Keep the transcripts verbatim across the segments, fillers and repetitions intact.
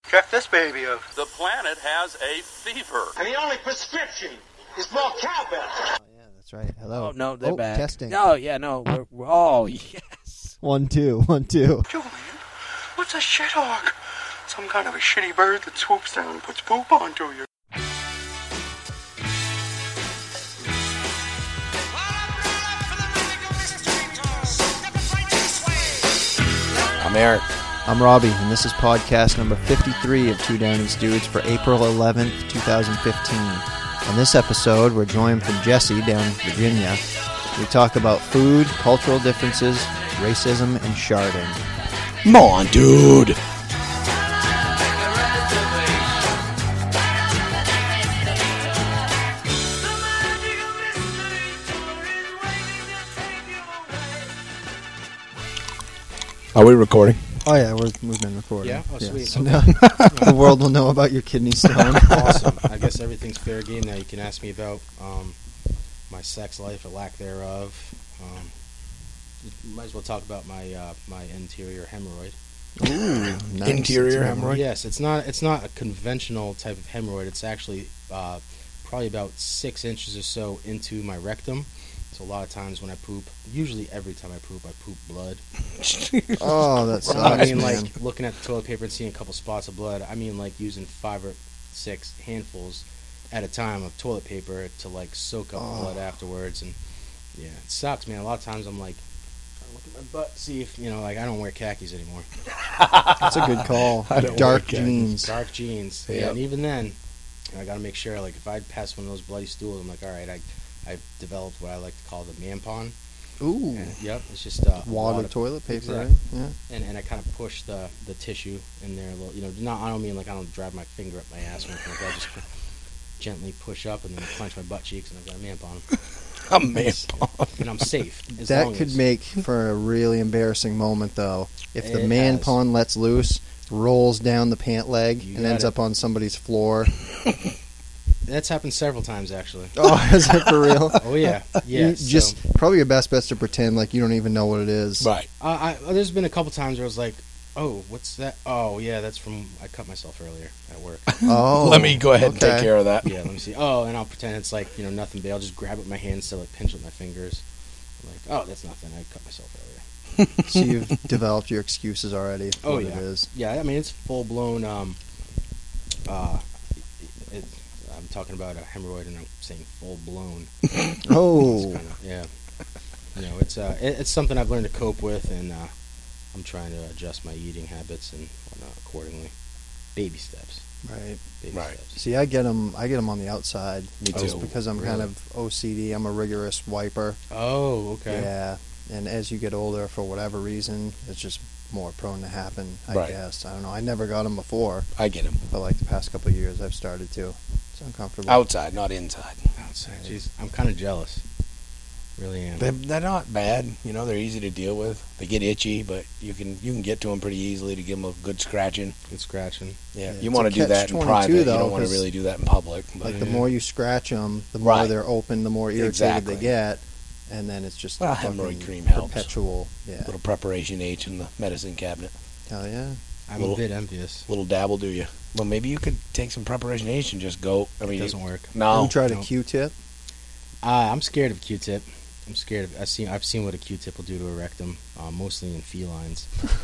Check this baby out. The planet has a fever. And the only prescription is more cowbell. Oh, yeah, that's right. Hello. Oh, no, they're oh, back. Testing. No, yeah, no. We're, we're, oh, yes. One, two, one, two. Julian, what's a shithawk? Some kind of a shitty bird that swoops down and puts poop onto you. I'm Eric. I'm Robbie, and this is podcast number fifty-three of Two Downey's Dudes for April eleventh, twenty fifteen. On this episode, we're joined from Jesse down in Virginia. We talk about food, cultural differences, racism, and sharding. Come on, dude. Are we recording? Oh, yeah, we're, we've been recording. Yeah? Oh, sweet. So Okay. now the world will know about your kidney stone. Awesome. I guess everything's fair game now. You can ask me about um, my sex life or lack thereof. Um, you might as well talk about my uh, my interior hemorrhoid. Ooh, nice. Interior That's a good one. hemorrhoid? Yes, it's not it's not a conventional type of hemorrhoid. It's actually uh, probably about six inches or so into my rectum. So a lot of times when I poop, usually every time I poop, I poop blood. Oh, that sucks, I mean, man. like, looking at the toilet paper and seeing a couple spots of blood, I mean, like, using five or six handfuls at a time of toilet paper to, like, soak up Oh. the blood afterwards. And, yeah, it sucks, man. A lot of times I'm, like, trying to look at my butt, see if, you know, like, I don't wear khakis anymore. That's a good call. I don't Dark wear khakis. jeans. Dark jeans. Yep. Yeah, and even then, I got to make sure, like, if I pass one of those bloody stools, I'm like, all right, I, I've developed what I like to call the man-pon. Ooh. And, yep, it's just uh, a Water lot of- toilet paper, Exactly. right? Yeah. And, and I kind of push the, the tissue in there a little. You know, not I don't mean like I don't drive my finger up my ass or anything like that. I just gently push up and then clench my butt cheeks and I've got a man on. A man. And I'm safe. As That long could as, make for a really embarrassing moment, though. If the It man has. pawn lets loose, rolls down the pant leg, You and got ends it. up on somebody's floor. That's happened several times actually. Oh, is it for real? Oh yeah, yeah. You so, just probably your best bet to pretend like you don't even know what it is. Right. uh, I, there's been a couple times where I was like, oh, what's that? Oh yeah, that's from I cut myself earlier at work. Oh, Let me go ahead and okay. take care of that. Yeah, let me see. Oh, and I'll pretend it's like you know nothing big. I'll just grab it with my hands to like pinch with my fingers. I'm like, oh, that's nothing. I cut myself earlier. So you've developed your excuses already. For Oh what yeah, it is. yeah. I mean, it's full blown. Um, uh, it, I'm talking about a hemorrhoid, and I'm saying full blown. Oh, Kinda, yeah. You know, it's uh, it, it's something I've learned to cope with, and uh, I'm trying to adjust my eating habits and whatnot accordingly. Baby steps. right. Baby Right. steps. See, I get them. I get them on the outside. Me Just too. because I'm kind Really? of O C D. I'm a rigorous wiper. Oh, okay. Yeah, and as you get older, for whatever reason, it's just more prone to happen. I Right. guess I don't know. I never got them before, I get him. but like the past couple of years, I've started to. It's uncomfortable. Outside, not inside. Outside. Jeez, I'm kind of jealous. Really am. They're, they're not bad. You know, they're easy to deal with. They get itchy, but you can you can get to them pretty easily to give them a good scratching. Good scratching. Yeah, Yeah, you it's want a to do that in catch private. twenty-two, You though, don't want to 'cause, really do that in public. But Like the Yeah. more you scratch them, the more Right. they're open, the more irritated Exactly. they get, and then it's just Well, a fucking hemorrhoid cream helps. perpetual. Yeah, little preparation H in the medicine cabinet. hell yeah. I'm Little- a bit envious. Little dabble, do you? Well, maybe you could take some preparation H and just go. I It mean, doesn't work. no. Have you tried a no. Q-tip? Uh, I'm scared of Q-tip. I'm scared of. I've seen. I've seen what a Q-tip will do to a rectum, uh, mostly in felines.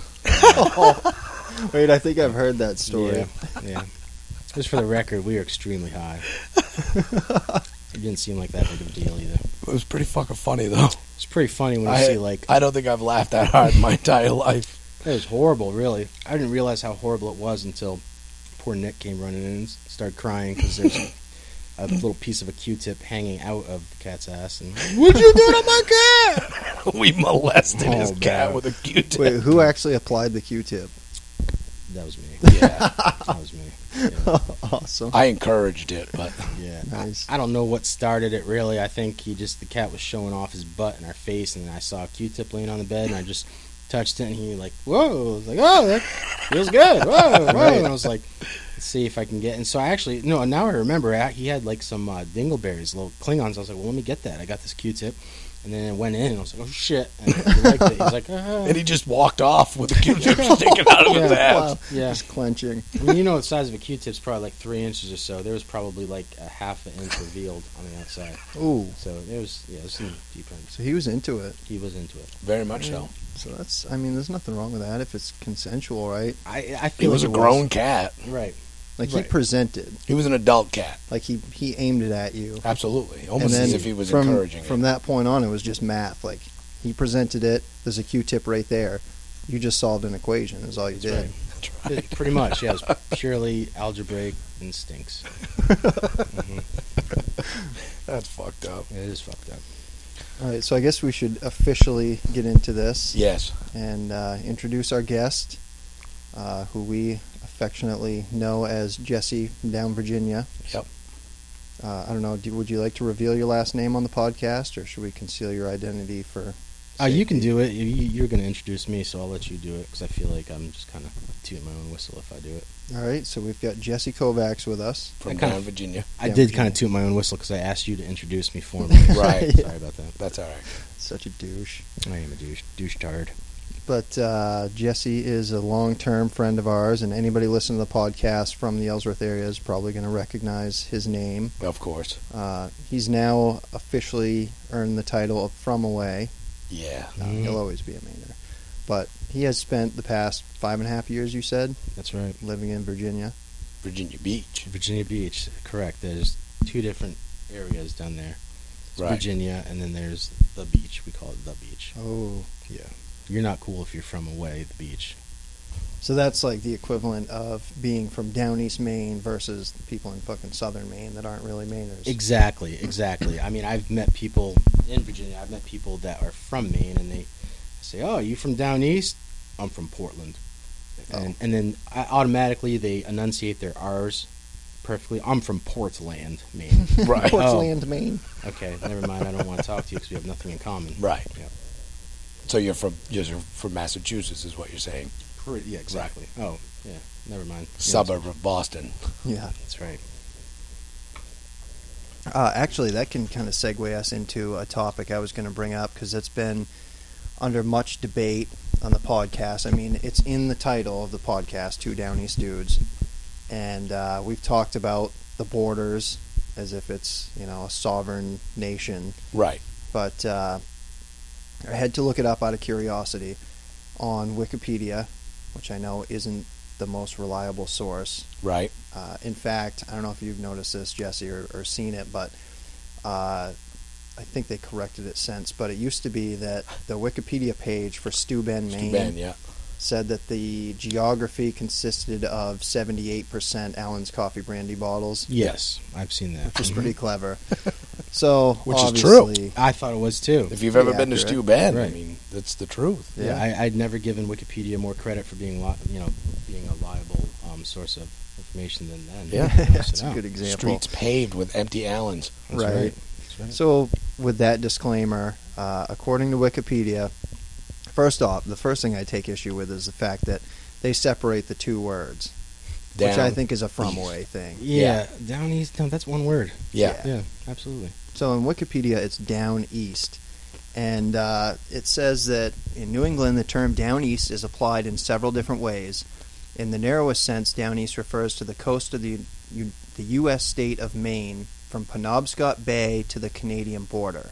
Wait, I think I've heard that story. Yeah, yeah. Just for the record, we are extremely high. It didn't seem like that big of a deal either. It was pretty fucking funny though. It's pretty funny when you I, see like I don't think I've laughed that hard in my entire life. it was horrible. Really, I didn't realize how horrible it was until poor Nick came running in and started crying because there's a little piece of a Q-tip hanging out of the cat's ass. And what'd you do to my cat? We molested his Oh, cat man. with a Q-tip. Wait, who actually applied the Q-tip? That was me. Yeah, That was me. Yeah. Awesome. I encouraged it, but Yeah. Nice. I, I don't know what started it really. I think he just the cat was showing off his butt in our face, and I saw a Q-tip laying on the bed, and I just touched it, and he like, whoa, I was like, oh, that feels good, whoa, whoa, Right. and I was like, let's see if I can get. And so I actually no, now I remember I, he had like some uh, dingleberries, little Klingons. I was like, well, let me get that. I got this Q-tip, And then it went in, and I was like, oh, shit. And he liked it. He's like, ah. And he just walked off with the Q-tip sticking out of his Yeah. ass. Wow. Yeah. Just clenching. I mean, you know the size of a Q-tip's probably like three inches or so. There was probably like a half an inch revealed on the outside. Ooh. So it was, yeah, it was some deep ends. So he was into it. He was into it. Very much so. So that's, I mean, there's nothing wrong with that if it's consensual, right? I, I He feel was a like it grown cat. Right. Like Right. he presented, He was an adult cat. like he, he aimed it at you. Absolutely. And Almost then as if he was from, encouraging From it. that point on, it was just math. Like he presented it, there's a Q-tip right there. You just solved an equation is all you did. right. That's right. It- pretty much, yeah. It was purely algebraic instincts. hmm That's fucked up. It is fucked up. All right, so I guess we should officially get into this Yes. and uh, introduce our guest, uh, who we affectionately know as Jesse from down Virginia. Yep. Uh, I don't know. Do, would you like to reveal your last name on the podcast, or should we conceal your identity for? Uh, you can safety? do it. You, you're going to introduce me, so I'll let you do it because I feel like I'm just kind of tooting my own whistle if I do it. All right, so we've got Jesse Kovacs with us. From I kinda- down Virginia. I Yeah, did yeah. kind of toot my own whistle because I asked you to introduce me formally. Right. Sorry about that. That's all right. Such a douche. I am a douche, douche tard. But uh, Jesse is a long-term friend of ours, and anybody listening to the podcast from the Ellsworth area is probably going to recognize his name. Of course. Uh, he's now officially earned the title of From Away. Yeah. Uh, Mhm. He'll always be a Mainer. But he has spent the past five and a half years, you said, That's right. living in Virginia. Virginia Beach. Virginia Beach, correct. There's two different areas down there. It's Right. Virginia, and then there's the beach. We call it the beach. Oh. Yeah. You're not cool if you're from away, the beach. So that's like the equivalent of being from down east Maine versus people in fucking southern Maine that aren't really Mainers. Exactly, exactly. I mean, I've met people in Virginia. I've met people that are from Maine, and they say, "Oh, you from down east?" I'm from Portland, and Oh. and then I, automatically they enunciate their R's perfectly. I'm from Portland, Maine. Right. Portland, Maine. Okay, never mind. I don't want to talk to you because we have nothing in common. Right. Yep. So you're from you're from Massachusetts, is what you're saying. Pretty, yeah, exactly. Oh, yeah. Never mind. Yeah, Suburb of Boston. Yeah. That's right. Uh, actually, that can kind of segue us into a topic I was going to bring up because it's been under much debate on the podcast. I mean, it's in the title of the podcast, Two Down East Dudes. And uh, we've talked about the borders as if it's, you know, a sovereign nation. Right. But uh, I had to look it up out of curiosity on Wikipedia, which I know isn't the most reliable source. Right. Uh, in fact, I don't know if you've noticed this, Jesse, or, or seen it, but uh, I think they corrected it since. But it used to be that the Wikipedia page for Steuben, Maine, Ben, yeah. said that the geography consisted of seventy-eight percent Allen's Coffee Brandy bottles, Yes, I've seen that. which is pretty clever. So, Which is true. obviously, I thought it was too. If you've ever Pretty been to accurate. Stu Ben, I Right. mean, that's the truth. Yeah, Yeah. I, I'd never given Wikipedia more credit for being, li- you know, being a liable um, source of information than then. Yeah. That's a good example. Streets paved with empty Allens. That's Right. right. That's right. So, with that disclaimer, uh, according to Wikipedia, first off, the first thing I take issue with is the fact that they separate the two words, which I Down. think is a from away thing. yeah, down east. No, that's one word. Yeah. Yeah, absolutely. So in Wikipedia, it's down east. And uh, it says that in New England, the term down east is applied in several different ways. In the narrowest sense, down east refers to the coast of the, U- the U S state of Maine from Penobscot Bay to the Canadian border.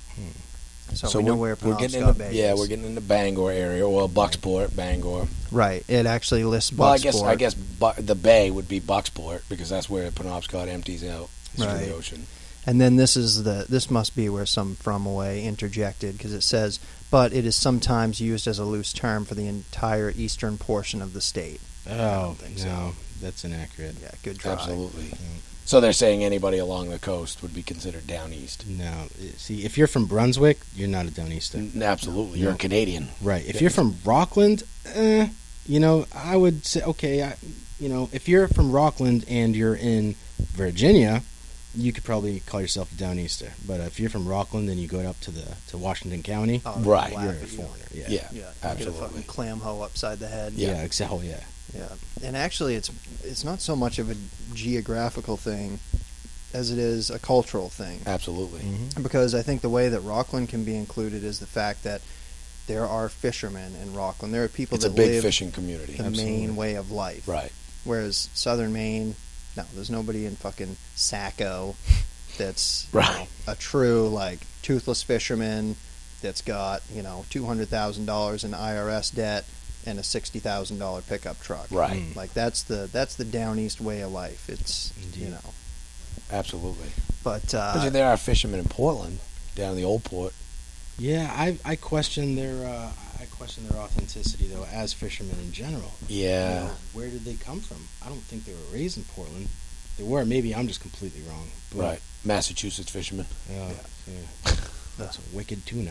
So, we know where we're getting Penobscot into, Bay yeah, is. we're getting into Bangor area, well, Bucksport, Bangor. Right. It actually lists Bucksport. Well, I guess I guess Bu- the bay would be Bucksport because that's where Penobscot empties out to Right. the ocean. And then this is the this must be where some from away interjected because it says, but it is sometimes used as a loose term for the entire eastern portion of the state. Oh, think no, so. that's inaccurate. Yeah, good try. Absolutely. So they're saying anybody along the coast would be considered down east. No, i- see, if you're from Brunswick, you're not a down easter. N- Absolutely, you're a No. Canadian. Right. If Yeah. you're from Rockland, eh, you know, I would say, okay, I, you know, if you're from Rockland and you're in Virginia, you could probably call yourself a down easter. But if you're from Rockland and you go up to the to Washington County, Oh, Right. laugh you're at a you. foreigner. Yeah. Yeah, Yeah, you absolutely. get a fucking clam hoe upside the head. Yeah, exactly. Yeah. Yeah, and actually, it's it's not so much of a geographical thing as it is a cultural thing. Absolutely. Mm-hmm. Because I think the way that Rockland can be included is the fact that there are fishermen in Rockland. There are people It's that a big live fishing community. the Absolutely. Maine way of life. Right. Whereas Southern Maine, no, there's nobody in fucking Saco that's Right. you know, a true like toothless fisherman that's got you know two hundred thousand dollars in I R S debt and a sixty thousand dollar pickup truck. Right. Mm. Like that's the that's the down east way of life. It's you Indeed. know, Absolutely. but But uh, there are fishermen in Portland, down in the old port. Yeah, I I question their uh, I question their authenticity though as fishermen in general. Yeah. You know, where did they come from? I don't think they were raised in Portland. They were. Maybe I'm just completely wrong. But, Right. Massachusetts fishermen. Yeah. yeah. That's a wicked tuna.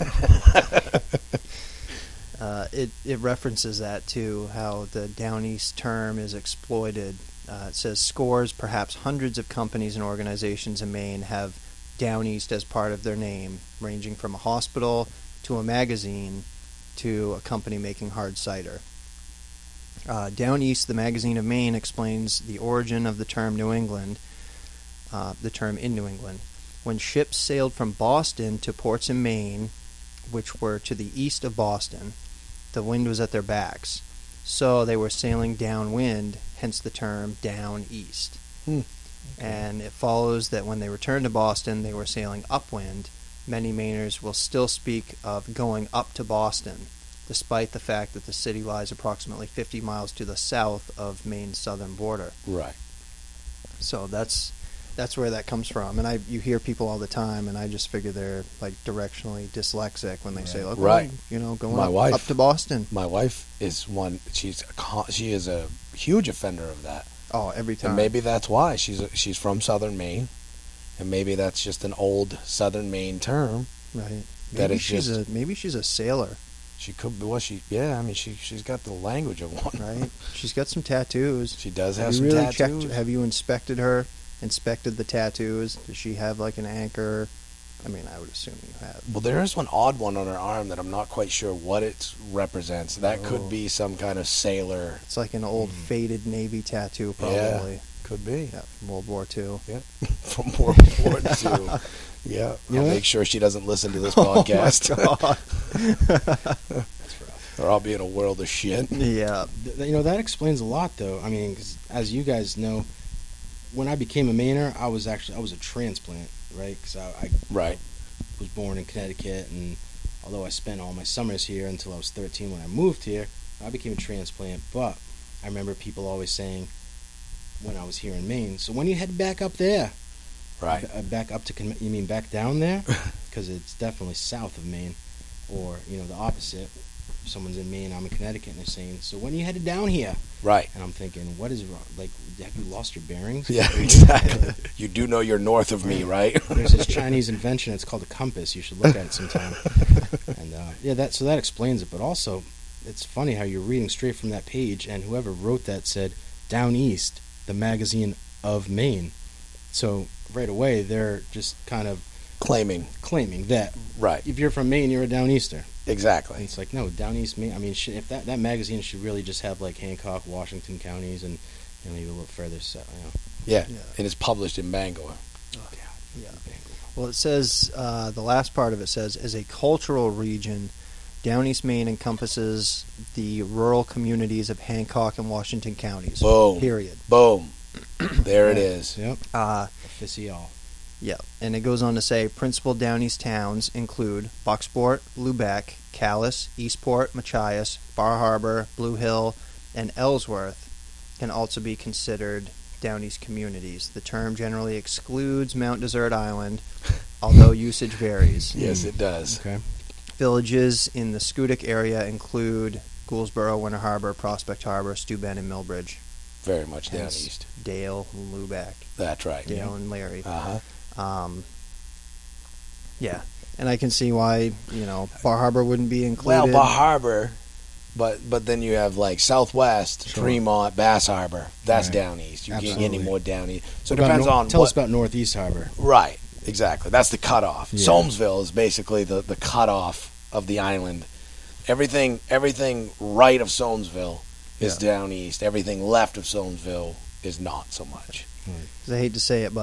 uh, it it references that too, how the down east term is exploited. Uh, it says scores, perhaps hundreds of companies and organizations in Maine have down east as part of their name, ranging from a hospital to a magazine to a company making hard cider. Uh, Down East, the Magazine of Maine, explains the origin of the term New England, uh, the term in New England. When ships sailed from Boston to ports in Maine, which were to the east of Boston, the wind was at their backs. So they were sailing downwind, hence the term down east. Hmm. And it follows that when they returned to Boston, they were sailing upwind. Many Mainers will still speak of going up to Boston, despite the fact that the city lies approximately fifty miles to the south of Maine's southern border. Right. So that's that's where that comes from. And I you hear people all the time, and I just figure they're like directionally dyslexic when they say, "Look, Right. well, you know, going My up, wife- up to Boston." My wife is one. She's a, con- she is a huge offender of that, Oh, every time. and maybe that's why she's a, she's from Southern Maine, and maybe that's just an old Southern Maine term. right. that Maybe is she's just- a maybe she's a sailor, She could be. Well, she yeah. I mean, she she's got the language of one. right? She's got some tattoos. She does have, Have you some really tattoos. checked? Have you inspected her? Inspected the tattoos? Does she have like an anchor? I mean, I would assume you have. Well, there is one odd one on her arm that I'm not quite sure what it represents. That Oh. could be some kind of sailor. It's like an old faded Navy tattoo, Hmm. Yeah. probably. Could be. Yeah, from World War Two. Yeah. From World War Two. Yeah. You I'll know make sure she doesn't listen to this Oh podcast. my God. or I'll be in a world of shit. Yeah. Th- You know, that explains a lot, though. I mean, 'cause as you guys know, when I became a Mainer, I was actually I was a transplant, right? Because I, I Right. was born in Connecticut, and although I spent all my summers here until I was thirteen when I moved here, I became a transplant. But I remember people always saying when I was here in Maine, so when you head back up there, Right. B- uh, back up to Con- you mean back down there? Because it's definitely south of Maine, or you know the opposite. If someone's in Maine, I'm in Connecticut, and they're saying, so when you headed down here? Right. And I'm thinking, what is wrong? Like, have you lost your bearings? Yeah, exactly. You do know you're north of me, right? There's this Chinese invention. It's called a compass. You should look at it sometime. And uh, yeah, that so that explains it. But also, it's funny how you're reading straight from that page, and whoever wrote that said, "Down East, the magazine of Maine." So right away, they're just kind of Claiming. claiming that Right. if you're from Maine, you're a Down Easter. And Exactly. it's like, no, Down East Maine. I mean, should, if that, that magazine should really just have like Hancock, Washington counties, and you know, maybe a little further south. You know. Yeah. Yeah. And it's published in Bangor. Yeah. Well, it says, uh, the last part of it says, as a cultural region, Down East Maine encompasses the rural communities of Hancock and Washington counties. Boom. Period. Boom. There it is. Yep. Uh, Official. yeah. And it goes on to say, principal Down East towns include Bucksport, Lubec, Calais, Eastport, Machias, Bar Harbor, Blue Hill, and Ellsworth can also be considered Down East communities. The term generally excludes Mount Desert Island, although usage varies. Yes, it does. Okay. Villages in the Scudic area include Gouldsboro, Winter Harbor, Prospect Harbor, Steuben, and Millbridge. Very much down Hence, east. Dale, Lubec, That's right. Dale, and Larry. Uh huh. Um, yeah, and I can see why you know Bar Harbor wouldn't be included. Well, Bar Harbor, but but then you have like Southwest, Sure. Tremont, Bass Harbor. That's Right. down east. You can't get any Absolutely. more down east. So it What about depends Nor- on Tell what. us about Northeast Harbor. Right. Exactly. That's the cutoff. Yeah. Solmesville is basically the the cutoff of the island. Everything everything right of Solmesville is down east. Everything left of Solmesville is not so much. 'Cause I hate to say it, but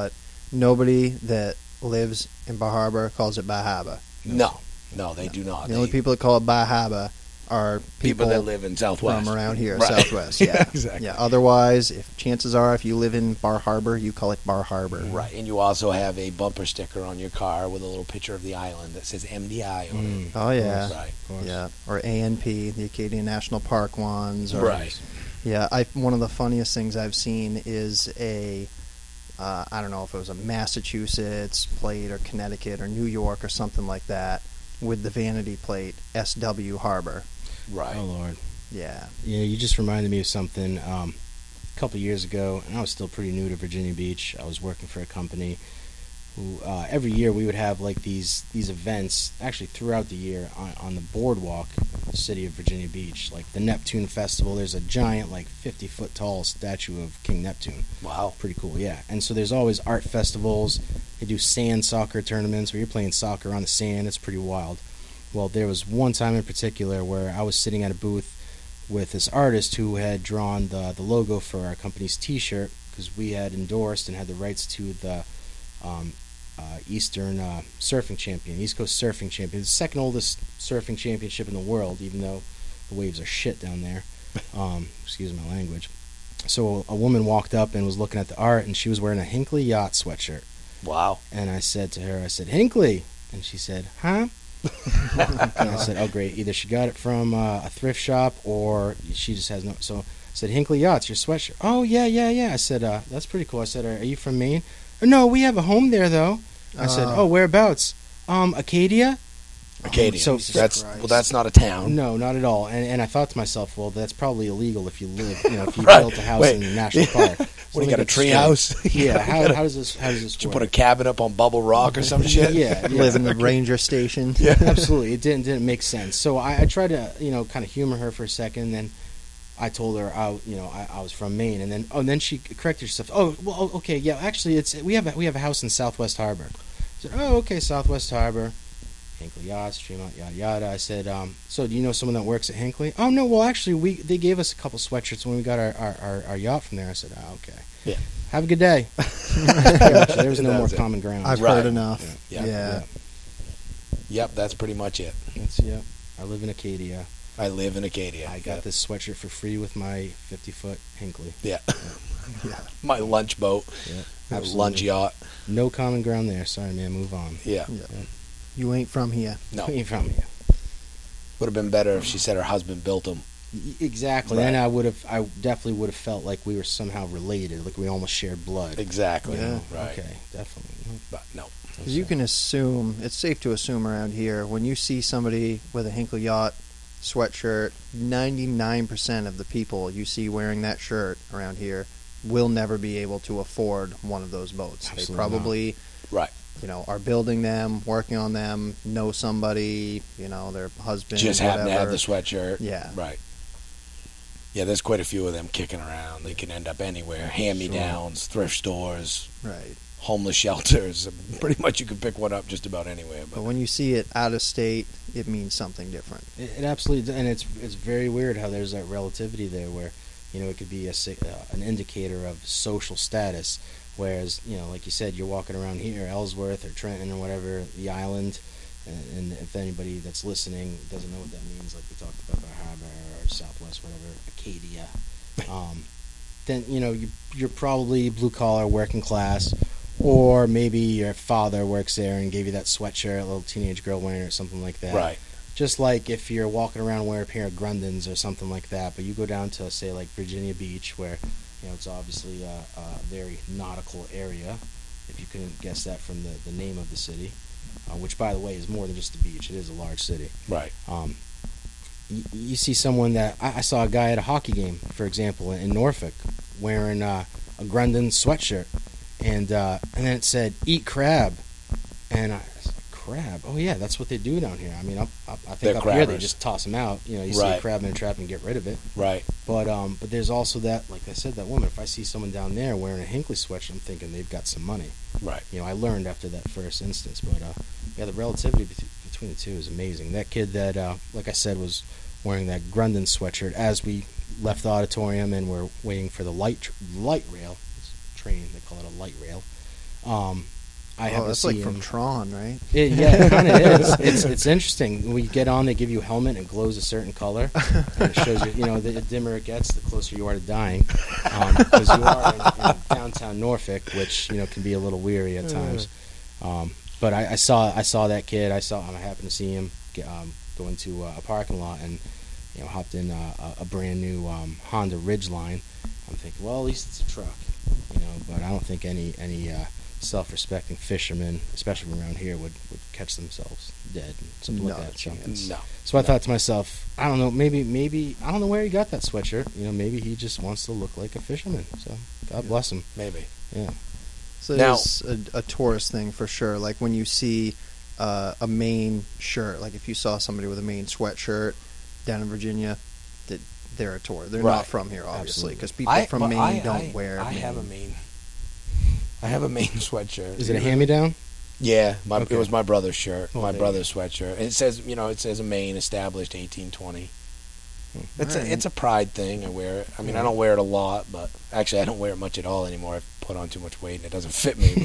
nobody that lives in Bar Harbor calls it Bar Harbor. No, no, they do not. The They- only people that call it Bar Harbor are people, people, that live in Southwest. from around here, Right. Southwest. Yeah, exactly. Yeah. Otherwise, if chances are, if you live in Bar Harbor, you call it Bar Harbor. Right, and you also have a bumper sticker on your car with a little picture of the island that says M D I on it. Mm. Oh yeah, Right. yeah. Or A N P, the Acadian National Park ones. Or, Right. Yeah, I one of the funniest things I've seen is a, uh, I don't know if it was a Massachusetts plate or Connecticut or New York or something like that, with the vanity plate S W Harbor. Right. Oh Lord. Yeah. Yeah, you just reminded me of something. Um, a couple years ago, and I was still pretty new to Virginia Beach. I was working for a company who uh, every year we would have like these these events, actually throughout the year on, on the boardwalk, of the city of Virginia Beach, like the Neptune Festival. There's a giant, like fifty foot tall statue of King Neptune. Wow. Pretty cool, yeah. And so there's always art festivals. They do sand soccer tournaments where you're playing soccer on the sand. It's pretty wild. Well, there was one time in particular where I was sitting at a booth with this artist who had drawn the the logo for our company's T-shirt, because we had endorsed and had the rights to the um, uh, Eastern uh, Surfing Champion, East Coast Surfing Champion, the second oldest surfing championship in the world, even though the waves are shit down there. Um, excuse my language. So a woman walked up and was looking at the art, and she was wearing a Hinckley Yacht sweatshirt. Wow. And I said to her, I said, Hinckley. And she said, huh? And I said, oh, great. Either she got it from uh, a thrift shop or she just has no. So I said, Hinckley Yachts, your sweatshirt. Oh, yeah, yeah, yeah. I said, uh, that's pretty cool. I said, are, are you from Maine? Oh, no, we have a home there, though. I said, Uh. oh, whereabouts? Um, Acadia? Acadia. So- that's Christ. well, that's not a town. No, not at all. And and I thought to myself, well, that's probably illegal if you live, you know, if you Right. built a house Wait. in a national park. What, you got a tree house? Yeah. How, how does this? How does this Did you work? put a cabin up on Bubble Rock or some shit? Yeah, yeah. Live in the ranger station. Yeah. Absolutely, it didn't didn't make sense. So I, I tried to, you know, kind of humor her for a second, and then I told her, I, you know, I, I was from Maine, and then oh, and then she corrected herself. Oh, well, okay, yeah, actually, it's we have a, we have a house in Southwest Harbor. I said, oh, okay, Southwest Harbor, Hinckley Yachts, Tremont, yada yada. I said, um, so do you know someone that works at Hinckley? Oh no, well actually, we they gave us a couple sweatshirts when we got our our, our, our yacht from there. I said, oh, okay, Yeah. have a good day. There was no more That's it. common ground. I've Right. heard enough. Yeah. Yeah. Yep, that's pretty much it. That's, yeah, I live in Acadia. I live in Acadia. I got Yeah. this sweatshirt for free with my fifty foot Hinckley. Yeah. Yeah. My lunch boat. Yeah, My absolutely. lunch yacht. No common ground there. Sorry, man. Move on. Yeah. Yeah. You ain't from here. No. Where you from here? Would have been better if she said her husband built them. Y- Exactly. Right. Then I would have. I definitely would have felt like we were somehow related, like we almost shared blood. Exactly. Yeah. Right. Okay, definitely. But no. Because you can assume, it's safe to assume around here, when you see somebody with a Hinckley Yacht sweatshirt, ninety-nine percent of the people you see wearing that shirt around here will never be able to afford one of those boats. Absolutely they probably, Right. you know, are building them, working on them, know somebody, you know, their husband, Just whatever. happen to have the sweatshirt. Yeah. Right. Yeah, there's quite a few of them kicking around. They can end up anywhere. Hand-me-downs, thrift stores, Right. homeless shelters. Pretty much you can pick one up just about anywhere. But But when you see it out of state, it means something different. It, it absolutely, and it's it's very weird how there's that relativity there, where you know it could be a si- uh, an indicator of social status. Whereas, you know, like you said, you're walking around here, Ellsworth or Trenton or whatever, the island, and, and if anybody that's listening doesn't know what that means, like we talked about Bar Harbor or Southwest, whatever, Acadia, um, then, you know, you, you're probably blue-collar, working class, or maybe your father works there and gave you that sweatshirt, a little teenage girl wearing it or something like that. right. Just like if you're walking around wearing a pair of Grundens or something like that, but you go down to, say, like Virginia Beach, where you know, it's obviously a, a very nautical area, if you couldn't guess that from the, the name of the city, uh, which, by the way, is more than just a beach. It is a large city. Right. Um, you, you see someone that... I, I saw a guy at a hockey game, for example, in Norfolk, wearing uh, a Grunden sweatshirt, and uh, and then it said, eat crab. And I was like, crab? Oh, yeah, that's what they do down here. I mean, up, up, I think They're up here they crabbers. just toss them out. You know, you see Right. a crab in a trap and get rid of it. Right. But um, but there's also that, like I said, that woman. If I see someone down there wearing a Hinckley sweatshirt, I'm thinking they've got some money. Right. You know, I learned after that first instance. But uh, yeah, the relativity bet- between the two is amazing. That kid that, uh, like I said, was wearing that Grunden sweatshirt as we left the auditorium and we're waiting for the light tr- light rail. It's a train, they call it a light rail. Um, I Oh, have that's to like see from him. Tron, right? It, yeah, it kind of is. It's it's interesting. When you get on, they give you a helmet and it glows a certain color, and it shows you. You know, the dimmer it gets, the closer you are to dying, because you are in, in downtown Norfolk, which you know can be a little weary at times. Um, but I, I saw I saw that kid. I saw him. I happened to see him get, um, go into uh, a parking lot and you know hopped in uh, a, a brand new um, Honda Ridgeline. I'm thinking, well, at least it's a truck, you know. But I don't think any any uh, self-respecting fishermen, especially around here, would, would catch themselves dead and something Not like a that. So, chance. No. so I thought to myself, I don't know, maybe maybe I don't know where he got that sweatshirt. You know, maybe he just wants to look like a fisherman. So God Yeah. bless him. Maybe. Yeah. So Now- it's a, a tourist thing for sure. Like when you see uh, a Maine shirt, like if you saw somebody with a Maine sweatshirt down in Virginia, that they're a tourist. They're Right. not from here, obviously, Absolutely. because people I, from but Maine I, don't I, wear. I Maine. have a Maine. I have a Maine sweatshirt. Is it a hand-me-down? Yeah, my, Okay. it was my brother's shirt, Oh, my there brother's sweatshirt. And it says, you know, it says a Maine established eighteen twenty. It's Alright. a it's a pride thing. I wear it. I mean, I don't wear it a lot, but actually, I don't wear it much at all anymore. I've put on too much weight, and it doesn't fit me.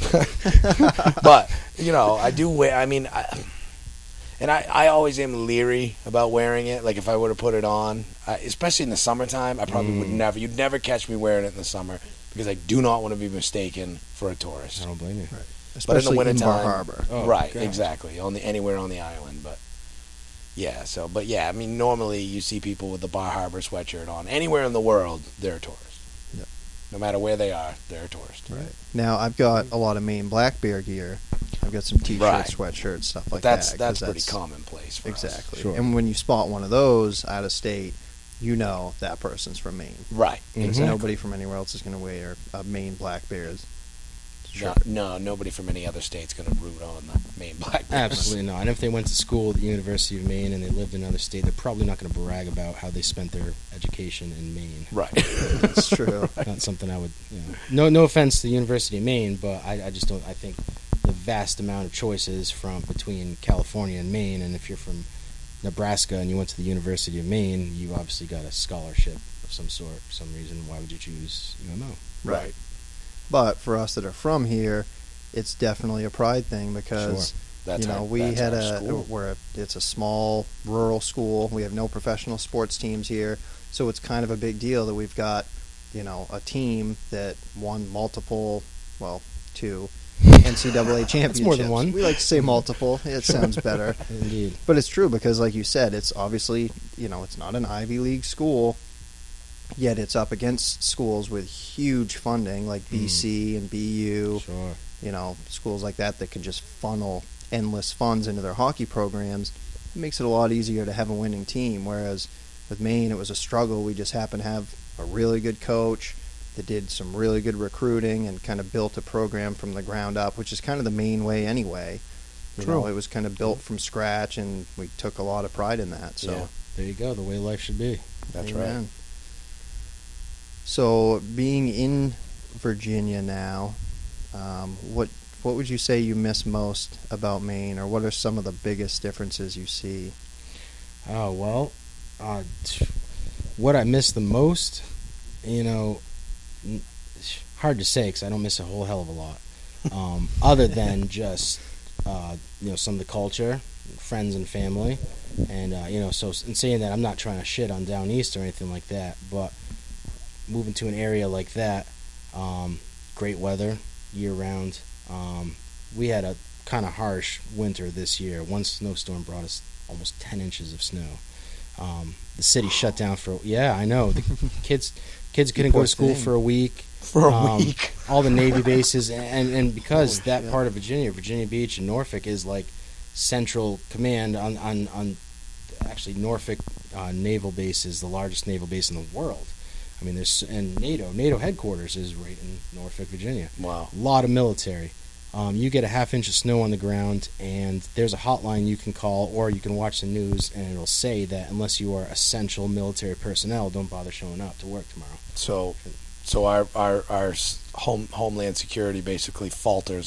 But but you know, I do wear. I mean, I, and I I always am leery about wearing it. Like if I were to put it on, I, especially in the summertime, I probably would Mm. never. You'd never catch me wearing it in the summer because I do not want to be mistaken for a tourist. I don't blame you. especially but in in, the Bar wintertime- Harbor. Oh, right, God. exactly. On the anywhere on the island, but yeah. So, but yeah, I mean, normally you see people with the Bar Harbor sweatshirt on anywhere in the world. They're a tourist. Yep. No matter where they are, they're a tourist. Right. Now I've got a lot of Maine black bear gear. I've got some t-shirts, Right. sweatshirts, stuff But like that's that. that's 'cause pretty commonplace. For us. Exactly. Sure. And when you spot one of those out of state, you know that person's from Maine. Right. Mhm. Because nobody from anywhere else is going to wear a Maine black bears No, shirt. no, nobody from any other state's going to root on the Maine black bears. Absolutely not. And if they went to school at the University of Maine and they lived in another state, they're probably not going to brag about how they spent their education in Maine. Right. That's true. Not something I would, you know. No, no offense to the University of Maine, but I, I just don't. I think the vast amount of choices from between California and Maine, and if you're from Nebraska and you went to the University of Maine, you obviously got a scholarship of some sort. For some reason, why would you choose U M O? Right. But for us that are from here, it's definitely a pride thing because That's you know our, we that's had our a school. we're a, it's a small rural school. We have no professional sports teams here, so it's kind of a big deal that we've got you know a team that won multiple, well, two N C double A championships. more than one. We like to say multiple. It sounds better. Indeed. But it's true because, like you said, it's obviously, you know, it's not an Ivy League school, yet it's up against schools with huge funding like B C and B U, Sure. you know, schools like that that can just funnel endless funds into their hockey programs. It makes it a lot easier to have a winning team, whereas with Maine, it was a struggle. We just happened to have a really good coach that did some really good recruiting and kind of built a program from the ground up, which is kind of the main way anyway. You True. know, it was kind of built from scratch, and we took a lot of pride in that. So, Yeah. There you go. The way life should be. That's amen. right. So, being in Virginia now, um, what what would you say you miss most about Maine, or what are some of the biggest differences you see? Oh, well, uh, t- what I miss the most, you know, n- hard to say because I don't miss a whole hell of a lot. Um, other than just, uh, you know, some of the culture, friends and family. And, uh, you know, so in saying that, I'm not trying to shit on Down East or anything like that, but moving to an area like that, um, great weather year-round. Um, we had a kind of harsh winter this year. One snowstorm brought us almost ten inches of snow. Um, the city shut down for yeah, I know. The kids kids couldn't go poor to school thing. for a week. For a Um, week. All the Navy bases, and and because Holy that shit. part of Virginia, Virginia Beach and Norfolk is like central command on on, on actually Norfolk uh, Naval Base is the largest naval base in the world. I mean, there's and NATO NATO headquarters is right in Norfolk, Virginia. Wow. A lot of military. Um, you get a half inch of snow on the ground, and there's a hotline you can call, or you can watch the news, and it'll say that unless you are essential military personnel, don't bother showing up to work tomorrow. So, so our our our s- home homeland security basically falters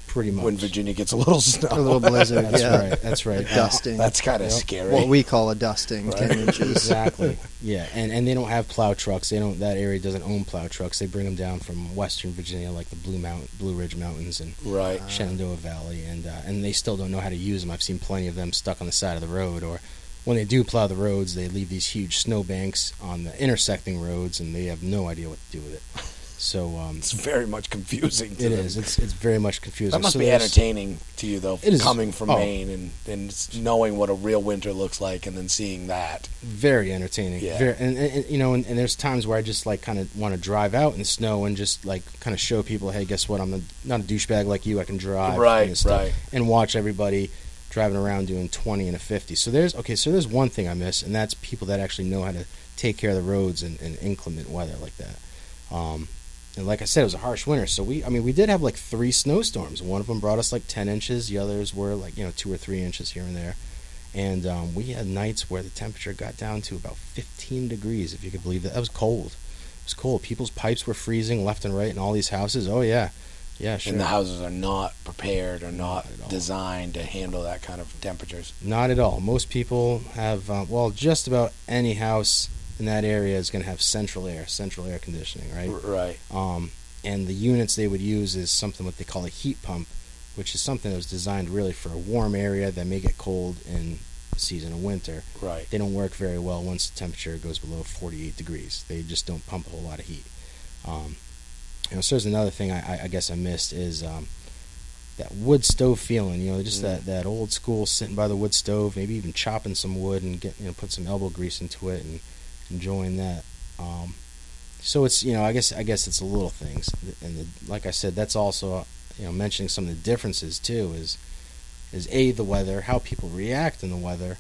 Pretty much. when Virginia gets a little snow. A little blizzard, That's yeah. right. That's right. A dusting. That's kind of Yep. scary. What we call a dusting, Right. ten inches. Exactly. Yeah, and and they don't have plow trucks. They don't. That area doesn't own plow trucks. They bring them down from Western Virginia, like the Blue Mount, Blue Ridge Mountains and right. Shenandoah Valley, and uh, and they still don't know how to use them. I've seen plenty of them stuck on the side of the road, or when they do plow the roads, they leave these huge snowbanks on the intersecting roads, and they have no idea what to do with it. So um, It's very much confusing to it them. is. It's it's very much confusing. That must So be there's- entertaining to you, though, It is. coming from Oh. Maine and, and s- knowing what a real winter looks like and then seeing that. Very entertaining. Yeah. Very, and, and you know, and, and there's times where I just like kind of want to drive out in the snow and just like kind of show people, hey, guess what? I'm a, not a douchebag like you. I can drive. Right, and stuff, right. And watch everybody driving around doing twenty and a fifty. So there's okay. So there's one thing I miss, and that's people that actually know how to take care of the roads in, in inclement weather like that. Um, and like I said, it was a harsh winter. So we, I mean, we did have like three snowstorms. One of them brought us like ten inches. The others were like you know two or three inches here and there. And um, we had nights where the temperature got down to about fifteen degrees, if you could believe that. That was cold. It was cold. People's pipes were freezing left and right in all these houses. Oh, yeah. Yeah, sure. And the houses are not prepared or not Not at all. designed to handle that kind of temperatures. Not at all. Most people have, uh, well, just about any house in that area is going to have central air, central air conditioning, right? R- Right. Um, and the units they would use is something what they call a heat pump, which is something that was designed really for a warm area that may get cold in the season of winter. Right. They don't work very well once the temperature goes below forty-eight degrees. They just don't pump a whole lot of heat. Um, you know, so there's another thing I, I guess I missed is um, that wood stove feeling. You know, just Mm. that, that old school sitting by the wood stove, maybe even chopping some wood and get you know put some elbow grease into it and enjoying that. Um, so it's you know I guess I guess it's the little things, and the, like I said, that's also you know mentioning some of the differences too is is a the weather, how people react in the weather.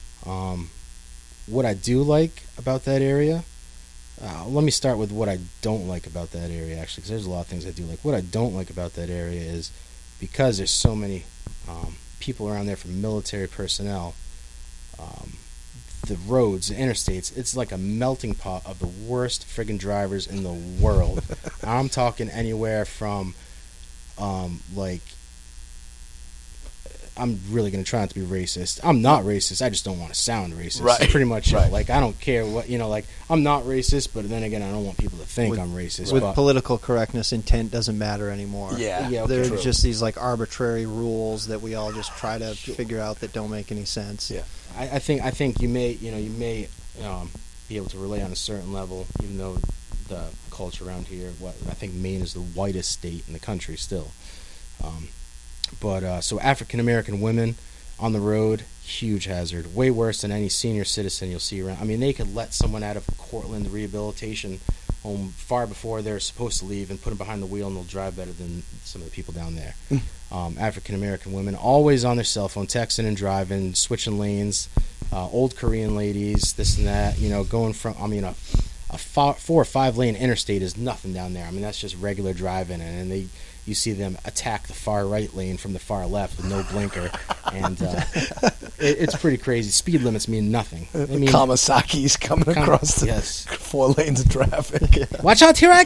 Um, what I do like about that area. Uh, let me start with what I don't like about that area, actually, because there's a lot of things I do like. What I don't like about that area is because there's so many um, people around there from military personnel, um, the roads, the interstates, it's like a melting pot of the worst friggin' drivers in the world. I'm talking anywhere from, um, like, I'm really going to try not to be racist. I'm not racist. I just don't want to sound racist. Right. It's pretty much it. Right. Like, I don't care what, you know, like, I'm not racist, but then again, I don't want people to think With- I'm racist. With but, political correctness, intent doesn't matter anymore. Yeah. Yeah, okay, They're true. just these like arbitrary rules that we all just try to figure out that don't make any sense. Yeah. I, I think I think you may, you know, you may um, be able to relate on a certain level, even though the culture around here, what I think Maine is the whitest state in the country still. Um, but, uh, so African-American women on the road, huge hazard. Way worse than any senior citizen you'll see around. I mean, they could let someone out of Cortland Rehabilitation Home far before they're supposed to leave and put them behind the wheel, and they'll drive better than some of the people down there. um, African American women always on their cell phone, texting and driving, switching lanes. Uh, old Korean ladies, this and that. You know, going from. I mean, a, a four, four or five lane interstate is nothing down there. I mean, that's just regular driving, and, and they. You see them attack the far right lane from the far left with no blinker, and uh, it, it's pretty crazy. Speed limits mean nothing. I mean, Kawasaki's coming Kam- across the yes. four lanes of traffic. Watch out! Here I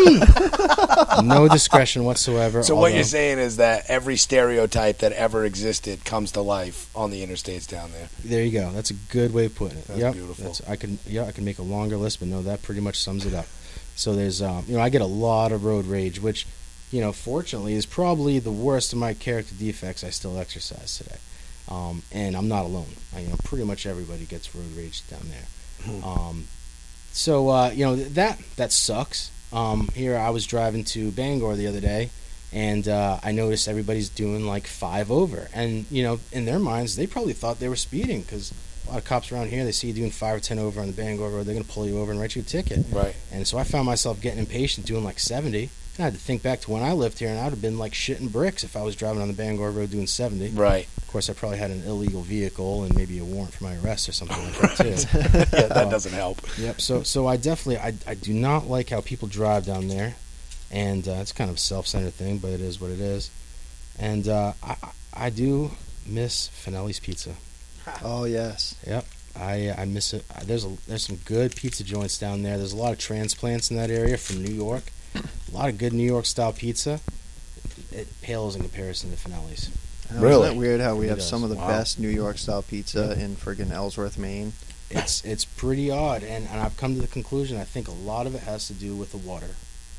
come. No discretion whatsoever. So what although- you're saying is that every stereotype that ever existed comes to life on the interstates down there. There you go. That's a good way of putting it. That's yep. beautiful. That's, I could yeah I could make a longer list, but no, that pretty much sums it up. So there's um, you know I get a lot of road rage, which you know fortunately is probably the worst of my character defects I still exercise today, um, and I'm not alone. I, you know pretty much everybody gets road rage down there. Um, so uh, you know that that sucks. Um, here I was driving to Bangor the other day, and uh, I noticed everybody's doing like five over, and you know in their minds they probably thought they were speeding because a lot of cops around here, they see you doing five or ten over on the Bangor Road, they're going to pull you over and write you a ticket. Right. And so I found myself getting impatient doing like seventy. And I had to think back to when I lived here, and I would have been like shitting bricks if I was driving on the Bangor Road doing seventy. Right. Of course, I probably had an illegal vehicle and maybe a warrant for my arrest or something like that too. Yeah, that Well, doesn't help. Yep. So, so I definitely, I, I do not like how people drive down there, and uh, it's kind of a self-centered thing, but it is what it is. And uh, I, I do miss Finelli's Pizza. Oh yes. Yep. I I miss it. There's a there's some good pizza joints down there. There's a lot of transplants in that area from New York. A lot of good New York style pizza. it pales in comparison to Finelli's. I know, Really? Isn't that weird how we It have does. some of the Wow. best New York style pizza in friggin' Ellsworth, Maine? It's it's pretty odd, and, and I've come to the conclusion I think a lot of it has to do with the water.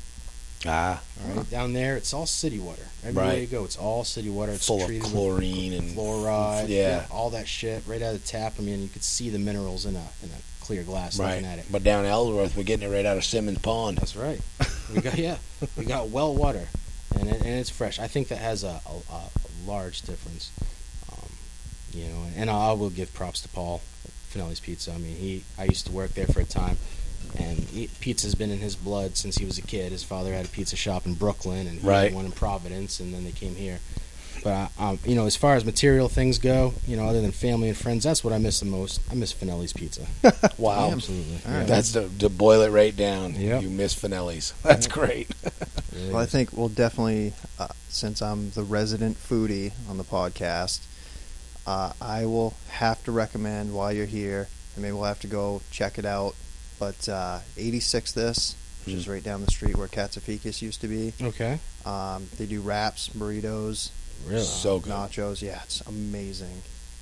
Ah, All right, down there it's all city water. Everywhere Right. you go, it's all city water. It's full of treated with chlorine and fluoride, Yeah. all that shit right out of the tap. I mean, you could see the minerals in a in a clear glass right. looking at it. But down Ellsworth, we're getting it right out of Simmons Pond. That's right. We got yeah, we got well water, and it, and it's fresh. I think that has a, a, a large difference. Um, you know, and I will give props to Paul Finelli's Pizza. I mean, he I used to work there for a time, and he, pizza's been in his blood since he was a kid. His father had a pizza shop in Brooklyn, and he Right. had one in Providence, and then they came here. But um, you know, as far as material things go, you know, other than family and friends, that's what I miss the most. I miss Finelli's Pizza. Wow. Absolutely. All right. That's to, to boil it right down. Yep. You miss Finelli's. That's great. Really Well, I is. think we'll definitely, uh, since I'm the resident foodie on the podcast, uh, I will have to recommend while you're here, and maybe we'll have to go check it out. But uh, eighty-six This, which is right down the street where Katsafikis used to be. Okay. Um, they do wraps, burritos, Really? So uh, good. nachos. Yeah, it's amazing.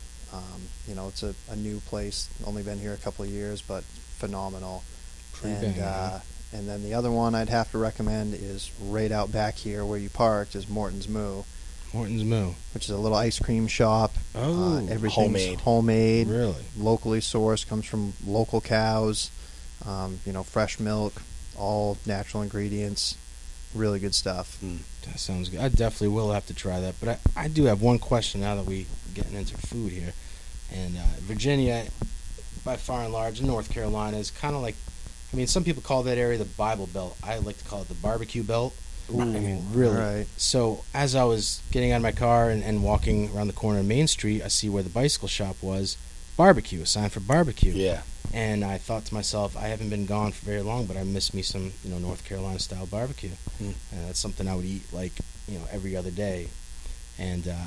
Um, you know, it's a, a new place. Only been here a couple of years, but phenomenal. Pretty and banging, uh, and then the other one I'd have to recommend is right out back here where you parked is Morton's Moo, Morton's Moo. which is a little ice cream shop. Oh, uh, everything's homemade. homemade, really? locally sourced, comes from local cows. Um, you know, fresh milk, all natural ingredients, really good stuff. That sounds good. I definitely will have to try that. But I, I do have one question now that we're getting into food here. And uh, Virginia, by far and large, and North Carolina is kind of like, I mean, some people call that area the Bible Belt. I like to call it the barbecue belt. I mean, really. Right. So as I was getting out of my car and, and walking around the corner of Main Street, I see where the bicycle shop was. Barbecue, a sign for barbecue. Yeah. And I thought to myself, I haven't been gone for very long, but I miss me some, you know, North Carolina style barbecue. Mm. And that's something I would eat like, you know, every other day. And uh,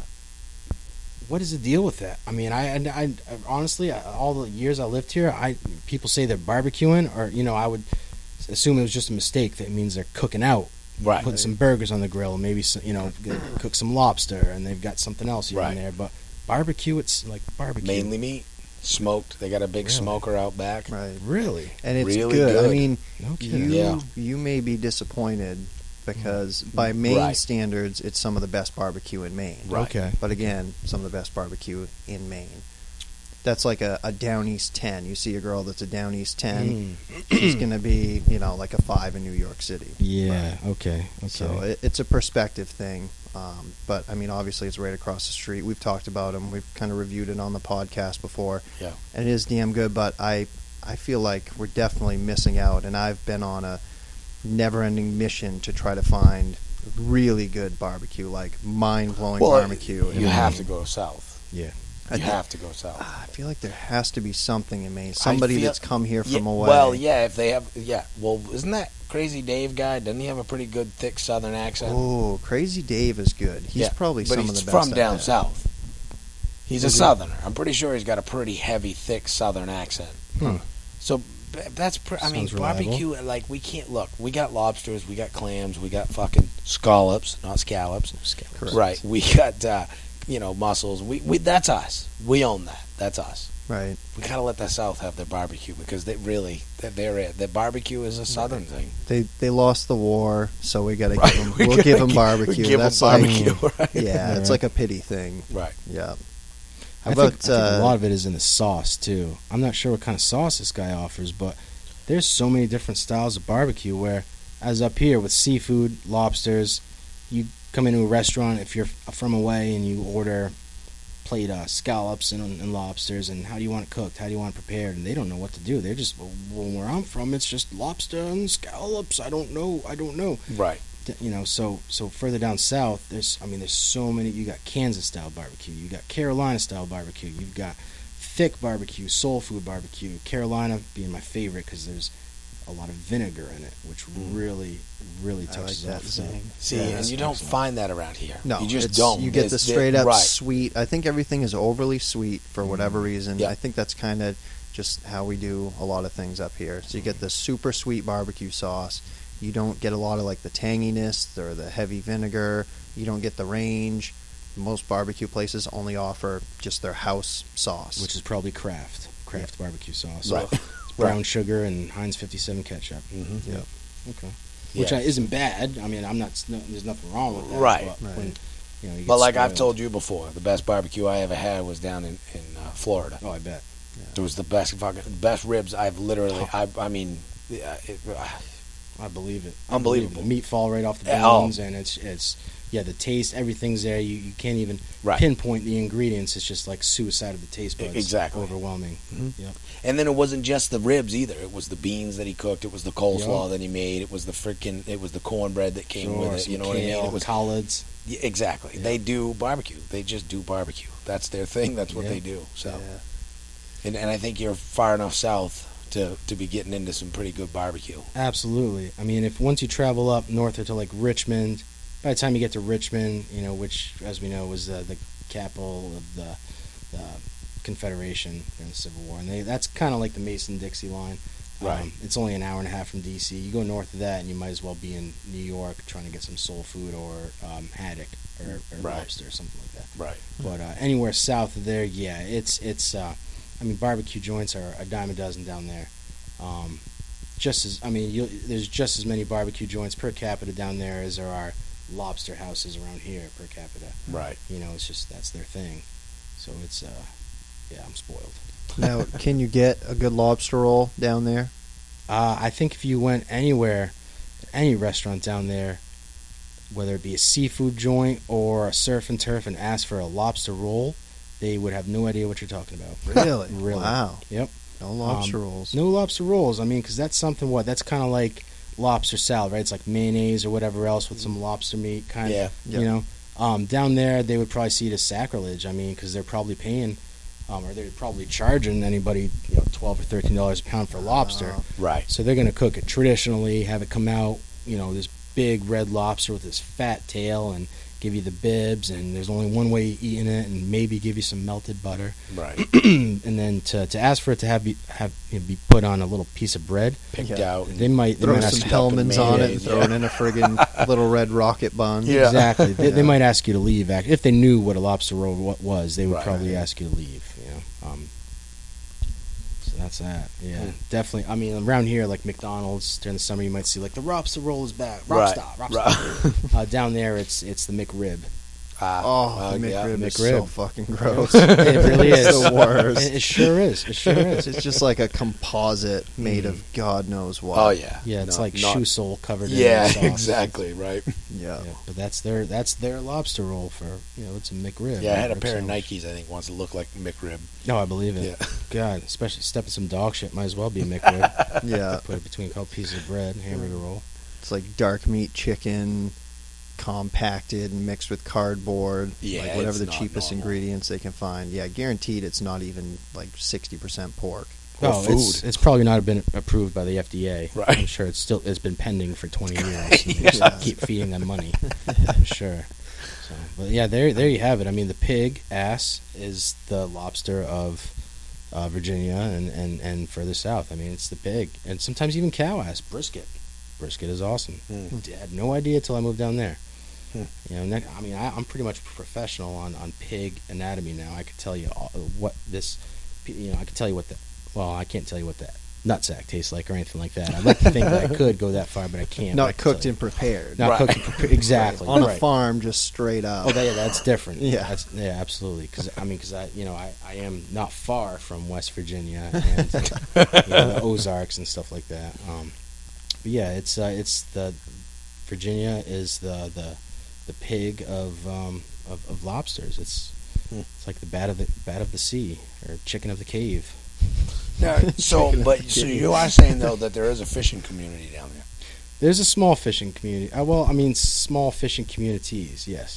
what is the deal with that? I mean, I, I, I honestly, I, all the years I lived here, I people say they're barbecuing, or you know, I would assume it was just a mistake. That means they're cooking out, Right. putting some burgers on the grill, maybe some, you know, g- cook some lobster, and they've got something else in Right. there. But barbecue, it's like barbecue. Mainly meat. Smoked. They got a big Really? smoker out back. Right. Really? And it's Really good. I good. mean, No kidding. you Yeah. you may be disappointed because by Maine Right. standards, it's some of the best barbecue in Maine. Right. Okay. But again, some of the best barbecue in Maine. That's like a, a down east ten. You see a girl that's a down east ten, Mm. she's going to be, you know, like a five in New York City. Yeah. Okay. Okay. So it, it's a perspective thing. Um, but I mean, obviously, it's right across the street. We've talked about them. We've kind of reviewed it on the podcast before. Yeah. And it is damn good. But I, I feel like we're definitely missing out. And I've been on a never-ending mission to try to find really good barbecue, like mind-blowing Well, barbecue. You have to go south. yeah. I You think- have to go south. I feel like there has to be something in Maine. Somebody feel- that's come here Yeah, from away. Well, yeah, if they have, yeah. Well, isn't that Crazy Dave guy? Doesn't he have a pretty good, thick Southern accent? Oh, Crazy Dave is good. He's yeah, probably but some he's of the best from out down there. south. He's a Is he? Southerner. I'm pretty sure he's got a pretty heavy, thick Southern accent. Hmm. So b- that's, pr- I mean, Sounds reliable. barbecue. Like we can't look. We got lobsters. We got clams. We got fucking scallops, not scallops. Correct. Right. We got, uh, you know, mussels. We, we that's us. We own that. That's us. Right. We gotta let the South have their barbecue because they really, they're, they're it. The barbecue is a Southern thing. They they lost the war, so we got to Right. give them. We We'll gotta give them gi- barbecue. we give 'em That's barbecue, like, right. yeah, it's Right. like a pity thing. Right. Yeah. I How think, about I think uh, a lot of it is in the sauce too. I'm not sure what kind of sauce this guy offers, but there's so many different styles of barbecue. Where, as up here with seafood, lobsters, you come into a restaurant if you're f- from away and you order plate uh, scallops and, and lobsters, and how do you want it cooked? How do you want it prepared? And they don't know what to do. They're just, well, where I'm from, it's just lobster and scallops. I don't know. I don't know. Right. D- You know, so so further down south, there's I mean, there's so many. You got Kansas style barbecue, you got Carolina style barbecue, you've got thick barbecue, soul food barbecue. Carolina being my favorite because there's a lot of vinegar in it, which really, really I like touches that off the zing. See, Yeah, and that's you don't excellent. find that around here. No, you just it's- don't. You get the It's- straight up right. sweet. I think everything is overly sweet for whatever reason. Yeah. I think that's kind of just how we do a lot of things up here. So you get the super sweet barbecue sauce. You don't get a lot of like the tanginess or the heavy vinegar. You don't get the range. Most barbecue places only offer just their house sauce, Which is probably Kraft. Kraft barbecue sauce. Right. It's brown sugar and Heinz fifty-seven ketchup. Mm-hmm. Yep. Okay. Which Yeah. uh, isn't bad. I mean, I'm not. No, there's nothing wrong with that. Right. But, Right. When, you know, you But get like I've spoiled. told you before, the best barbecue I ever had was down in in uh, Florida. Oh, I bet. It was the best fucking best ribs I've literally. I I mean, yeah, it, uh, I believe it. Unbelievable. The meat fall right off the Yeah, oh. bones, and it's it's yeah, the taste, everything's there. You, you can't even Right. pinpoint the ingredients. It's just like suicide of the taste buds. Exactly. Overwhelming. Mhm. Yep. and then it wasn't just the ribs either. It was the beans that he cooked. It was the coleslaw Yeah. that he made. It was the freaking. It was the cornbread that came Sure, with it. some You know what I mean? kale, It was collards. yeah, exactly. Yeah. They do barbecue. They just do barbecue. That's their thing. That's what Yeah. they do. So, Yeah. and and I think you're far enough south to to be getting into some pretty good barbecue. Absolutely. I mean, if once you travel up north to like Richmond, by the time you get to Richmond, you know, which, as we know, was uh, the capital of the, the Confederation during the Civil War, and they that's kind of like the Mason-Dixie line. Right. Um, it's only an hour and a half from D C. You go north of that, and you might as well be in New York trying to get some soul food or um, haddock or, or Right. lobster or something like that. Right. But uh, anywhere south of there, yeah, it's it's. Uh, I mean, barbecue joints are a dime a dozen down there. Um, just as I mean, you, there's just as many barbecue joints per capita down there as there are lobster houses around here per capita. Right. You know, it's just that's their thing. So it's uh, yeah, I'm spoiled. Now, can you get a good lobster roll down there? Uh, I think if you went anywhere, any restaurant down there, whether it be a seafood joint or a surf and turf, and asked for a lobster roll, they would have no idea what you're talking about. Really? Really. Wow. Yep. No lobster Um, rolls. No lobster rolls. I mean, because that's something. What? That's kind of like lobster salad, right? It's like mayonnaise or whatever else with some lobster meat, kind Yeah. of. Yeah. You know, um, down there they would probably see it as sacrilege. I mean, because they're probably paying, um, or they're probably charging anybody, you know, twelve or thirteen dollars a pound for lobster. Wow. Right. So they're going to cook it traditionally, have it come out, you know, this big red lobster with this fat tail, and give you the bibs, and there's only one way of eating it, and maybe give you some melted butter, Right. and then to, to ask for it to have be, have you know, be put on a little piece of bread, Picked Yeah. out. they might they Throw might some ask, Hellman's on it and mayonnaise, throw yeah. it in a friggin' little red rocket bun. Yeah. exactly. They, they Yeah. might ask you to leave. act- If they knew what a lobster roll wa- was, they would Right. probably ask you to leave. You know. Um, so that's that. Yeah, Hmm. definitely. I mean, around here, like McDonald's during the summer, you might see like the lobster roll is back. Right. Rockstar, rockstar. Right. Uh, down there, it's it's the McRib. Ah, Oh, uh, the yeah. McRib is McRib. so fucking gross. It really It's is. the worst. It, it sure is. It sure is. It's just like a composite made of God knows what. Oh yeah. Yeah, it's No, like not- shoe sole covered Yeah, in sauce. exactly. Right. Yeah. Yeah, but that's their that's their lobster roll for you know it's a McRib. Yeah, I had a McRib pair of sandwich. Nikes. I think once that looked like McRib. No, I believe it. Yeah. God, especially stepping some dog shit might as well be a McRib. Yeah. Put it between a couple pieces of bread, hamburger roll. It's like dark meat chicken compacted and mixed with cardboard. Yeah, like whatever it's the not cheapest normal. ingredients they can find. Yeah, guaranteed it's not even like sixty percent pork. Or No, it's, food. it's probably not been approved by the F D A. Right. I'm sure it's still it's been pending for twenty years. Right. And they just Yeah. keep feeding them money. I'm sure. So, but yeah, there there you have it. I mean, the pig ass is the lobster of uh, Virginia and, and, and further south. I mean, it's the pig, and sometimes even cow ass, brisket. Brisket is awesome. Mm. I had no idea till I moved down there. Hmm. You know, ne- I mean, I, I'm pretty much professional on, on pig anatomy now. I could tell you all, what this, you know, I could tell you what the, well, I can't tell you what the nutsack tastes like or anything like that. I'd like to think that I could go that far, but I can't. But I Not can cooked tell and prepared. you. Not Right. cooked and prepared. Exactly. On a right. farm, just straight up. Oh, that, yeah, that's different. Yeah. that's, yeah, absolutely. Because I mean, because I, you know, I, I am not far from West Virginia and you know, the Ozarks and stuff like that. Um, but yeah, it's uh, it's the Virginia is the the, the pig of, um, of of lobsters. It's Hmm. it's like the bat of the bat of the sea or chicken of the cave. Now, so, but so you are saying though that there is a fishing community down there. There's a small fishing community. Uh, well, I mean, small fishing communities. Yes.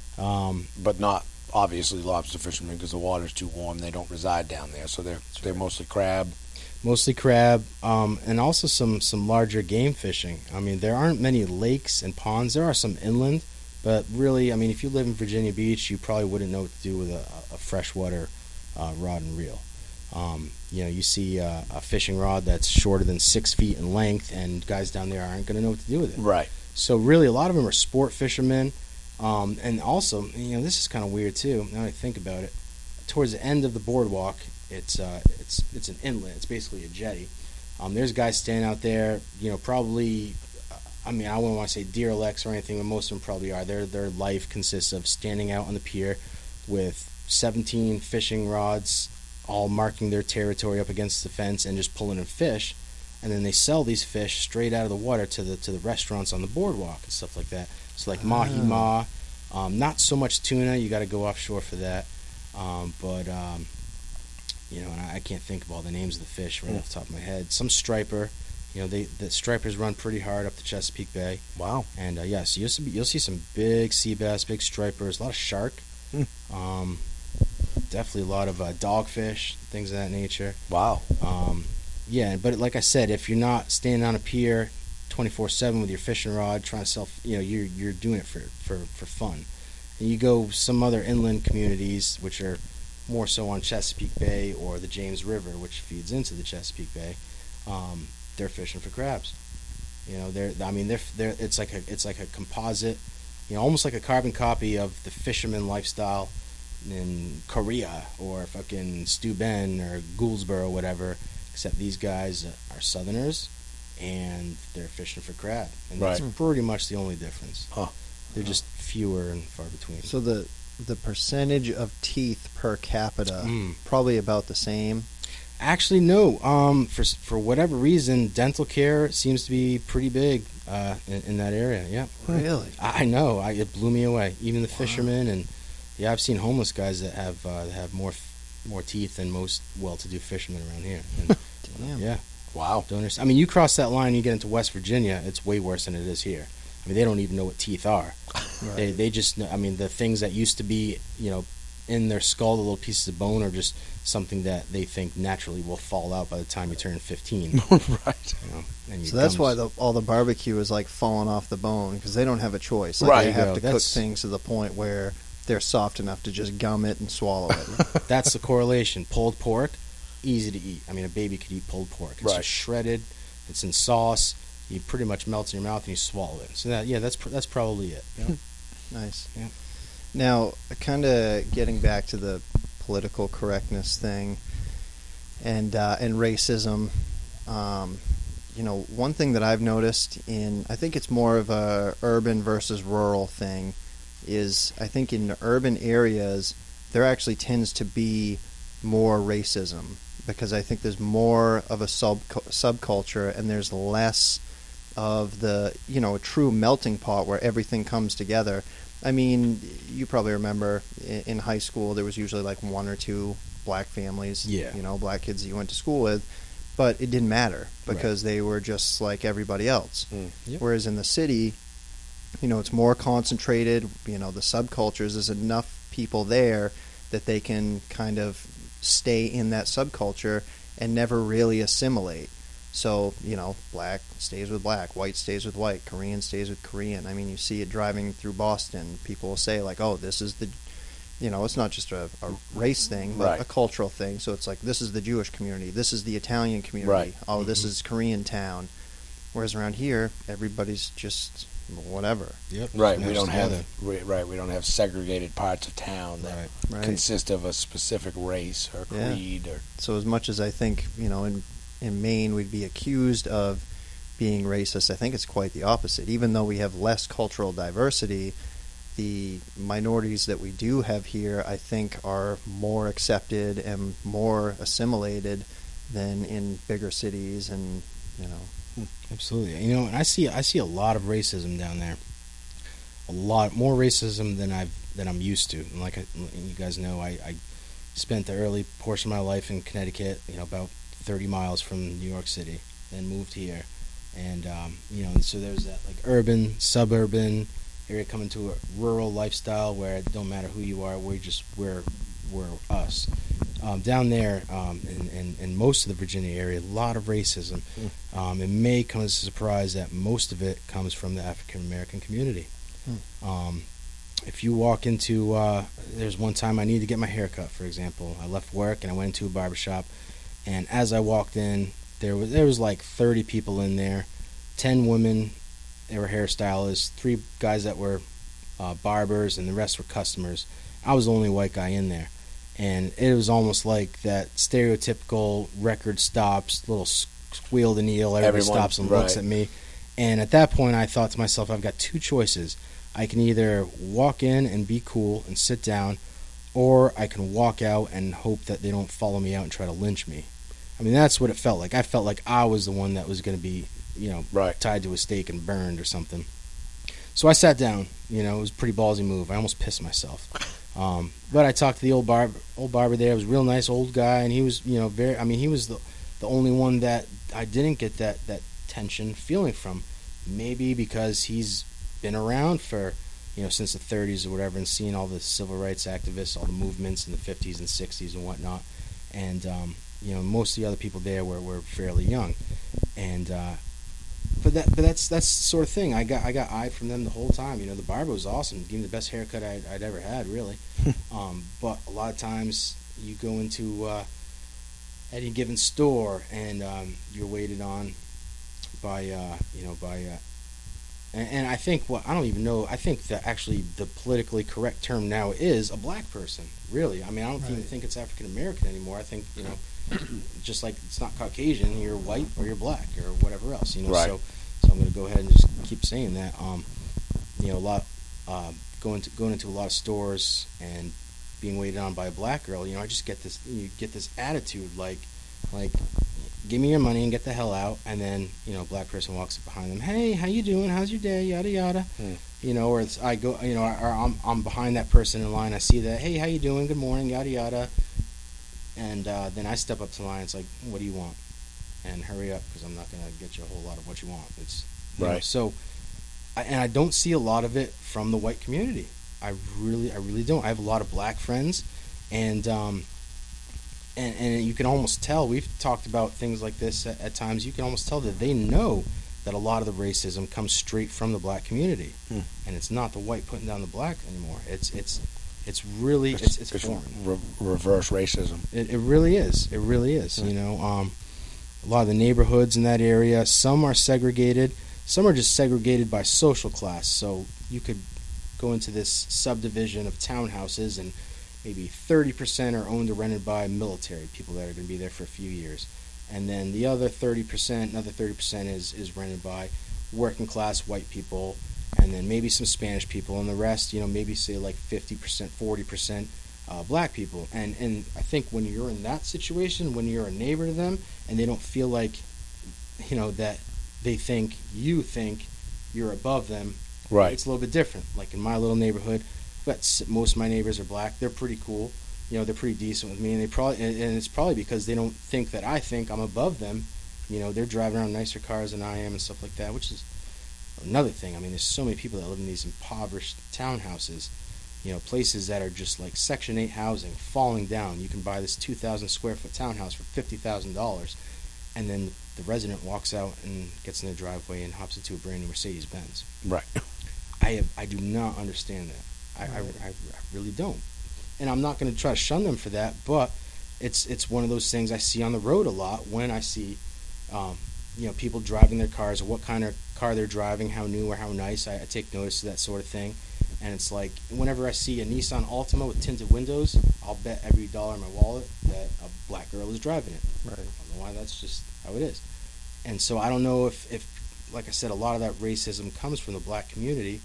Um, But not obviously lobster fishermen because the water's too warm. They don't reside down there, so they're they're mostly crab. mostly crab, um, and also some, some larger game fishing. I mean, there aren't many lakes and ponds. There are some inland, but really, I mean, if you live in Virginia Beach, you probably wouldn't know what to do with a, a freshwater uh, rod and reel. Um, you know, you see uh, a fishing rod that's shorter than six feet in length, and guys down there aren't going to know what to do with it. Right. So really, a lot of them are sport fishermen, um, and also, you know, this is kind of weird too. Now that I think about it, towards the end of the boardwalk, it's uh, it's it's an inlet. It's basically a jetty. Um, there's guys standing out there, you know, probably. I mean, I wouldn't want to say derelicts or anything, but most of them probably are. Their their life consists of standing out on the pier with seventeen fishing rods, all marking their territory up against the fence and just pulling in fish, and then they sell these fish straight out of the water to the to the restaurants on the boardwalk and stuff like that. So like mahi ma, um, not so much tuna. You got to go offshore for that, um, but um, you know, and I, I can't think of all the names of the fish right mm. off the top of my head. Some striper. You know, they the stripers run pretty hard up the Chesapeake Bay. Wow. And, uh, yeah, so you'll see, you'll see some big sea bass, big stripers, a lot of shark. Hmm. Um, definitely a lot of uh, dogfish, things of that nature. Wow. Um, yeah, but like I said, if you're not standing on a pier twenty-four seven with your fishing rod trying to sell, you know, you're, you're doing it for, for, for fun. And you go some other inland communities, which are more so on Chesapeake Bay or the James River, which feeds into the Chesapeake Bay. Um, they're fishing for crabs. You know, they're I mean they're they're it's like a it's like a composite, you know, almost like a carbon copy of the fisherman lifestyle in Korea or fucking Steuben or Gouldsboro or whatever, except these guys are Southerners and they're fishing for crab. And right. that's pretty much the only difference. Huh. They're just fewer and far between. So the the percentage of teeth per capita Mm. probably about the same. Actually, no. Um, for for whatever reason, dental care seems to be pretty big uh, in, in that area. Yeah, Really? I, I know. I, it blew me away. Even the fishermen, and yeah, I've seen homeless guys that have uh, that have more more teeth than most well-to-do fishermen around here. And, Damn. yeah, Wow. don't understand. I mean, you cross that line, you get into West Virginia, it's way worse than it is here. I mean, they don't even know what teeth are. Right. They they just know, I mean, the things that used to be, you know, in their skull, the little pieces of bone, are just something that they think naturally will fall out by the time you turn fifteen. Right. You know, and your So that's gums- why the, all the barbecue is like falling off the bone because they don't have a choice. Like Right. They have There you to go. cook That's- things to the point where they're soft enough to just gum it and swallow it. that's the correlation. Pulled pork, easy to eat. I mean, a baby could eat pulled pork. It's Right. just shredded. It's in sauce. You pretty much melts in your mouth and you swallow it. So that yeah, that's pr- that's probably it. You know? Nice. Yeah. Now, kind of getting back to the political correctness thing and uh, and racism. Um, you know, one thing that I've noticed in, I think it's more of a urban versus rural thing, is I think in urban areas there actually tends to be more racism because I think there's more of a sub subculture and there's less of the, you know, a true melting pot where everything comes together. I mean, you probably remember in, in high school there was usually like one or two black families, Yeah. you know, black kids that you went to school with, but it didn't matter because they were just like everybody else. Mm. Yep. Whereas in the city, you know, it's more concentrated, you know, the subcultures, there's enough people there that they can kind of stay in that subculture and never really assimilate. So, you know, black stays with black, white stays with white, Korean stays with Korean. I mean, you see it driving through Boston. People will say, like, oh, this is the, you know, it's not just a, a race thing, but Right. a cultural thing. So it's like, this is the Jewish community, this is the Italian community, Right. oh, this is Korean town. Whereas around here, everybody's just whatever. Yep. Right. We Smashed don't together. have we, right. We don't have segregated parts of town that Right. Right. consist of a specific race or Yeah. creed or So as much as I think, you know, in in Maine we'd be accused of being racist, I think it's quite the opposite. Even though we have less cultural diversity, the minorities that we do have here, I think, are more accepted and more assimilated than in bigger cities and, you know. Absolutely. You know, and I see I see a lot of racism down there. A lot more racism than I've than I'm used to. And like I, you guys know, I, I spent the early portion of my life in Connecticut. You know, about thirty miles from New York City. Then moved here, and um, you know, and so there's that like urban, suburban area coming to a rural lifestyle where it don't matter who you are, we're just we're we're us. Um, down there, um, in, in, in most of the Virginia area, a lot of racism. Mm. Um, it may come as a surprise that most of it comes from the African American community. Hmm. Um, if you walk into, uh, there's one time I needed to get my hair cut, for example. I left work and I went into a barbershop, and as I walked in, there was there was like thirty people in there, ten women, they were hairstylists, three guys that were uh, barbers, and the rest were customers. I was the only white guy in there, and it was almost like that stereotypical record stops, little squeal the kneel, everybody Everyone, stops and right. looks at me. And at that point, I thought to myself, I've got two choices. I can either walk in and be cool and sit down, or I can walk out and hope that they don't follow me out and try to lynch me. I mean, that's what it felt like. I felt like I was the one that was going to be, you know, Right. tied to a stake and burned or something. So I sat down. You know, it was a pretty ballsy move. I almost pissed myself. Um, but I talked to the old barber, old barber there. He was a real nice old guy, and he was, you know, very. I mean, he was the the only one that I didn't get that that tension feeling from. Maybe because he's been around for, you know, since the thirties or whatever, and seen all the civil rights activists, all the movements in the fifties and sixties and whatnot. And um, you know, most of the other people there were, were fairly young, and uh, but that but that's that's the sort of thing. I got I got eyed from them the whole time. You know, the barber was awesome, gave me the best haircut I'd, I'd ever had, really. um, but a lot of times you go into uh, any given store and um, you're waited on by uh, you know by uh, and, and I think what I don't even know. I think that actually the politically correct term now is a black person. Really, I mean, I don't Right. even think it's African American anymore. I think, you know, just like it's not Caucasian, you're white or you're black or whatever else. You know, Right. so so I'm going to go ahead and just keep saying that. Um, you know, a lot uh, going to going into a lot of stores and being waited on by a black girl. You know, I just get this you get this attitude like like. Give me your money and get the hell out. And then, you know, a black person walks up behind them. Hey, how you doing? How's your day? Yada yada. Hmm. You know, or it's, I go, you know, or I'm I'm behind that person in line. I see that. Hey, how you doing? Good morning. Yada yada. And uh, then I step up to the line. It's like, what do you want? And hurry up, because I'm not gonna get you a whole lot of what you want. It's you know, Right. so, I, and I don't see a lot of it from the white community. I really, I really don't. I have a lot of black friends, and um, and and you can almost tell. We've talked about things like this at, at times. You can almost tell that they know that a lot of the racism comes straight from the black community, Hmm. and it's not the white putting down the black anymore. It's it's it's really it's it's, it's foreign. re- reverse racism. It, it really is. It really is. You know, um, a lot of the neighborhoods in that area, some are segregated, some are just segregated by social class. So you could go into this subdivision of townhouses, and maybe thirty percent are owned or rented by military people that are going to be there for a few years. And then the other thirty percent, another thirty percent is, is rented by working class white people, and then maybe some Spanish people, and the rest, you know, maybe say like fifty percent, forty percent uh, black people. And and I think when you're in that situation, when you're a neighbor to them, and they don't feel like, you know, that they think you think you're above them, Right. it's a little bit different. Like in my little neighborhood, but s- most of my neighbors are black. They're pretty cool. You know, they're pretty decent with me, and they probably and and it's probably because they don't think that I think I'm above them. You know, they're driving around nicer cars than I am and stuff like that, which is another thing. I mean, there's so many people that live in these impoverished townhouses, you know, places that are just like Section eight housing, falling down. You can buy this two thousand square foot townhouse for fifty thousand dollars, and then the resident walks out and gets in their driveway and hops into a brand new Mercedes Benz. Right. I have, I do not understand that. I, I, I, I really don't. And I'm not going to try to shun them for that, but it's it's one of those things I see on the road a lot when I see, um, you know, people driving their cars, or what kind of car they're driving, how new or how nice. I, I take notice of that sort of thing. And it's like, whenever I see a Nissan Altima with tinted windows, I'll bet every dollar in my wallet that a black girl is driving it. Right. I don't know why, that's just how it is. And so I don't know if, if like I said, a lot of that racism comes from the black community,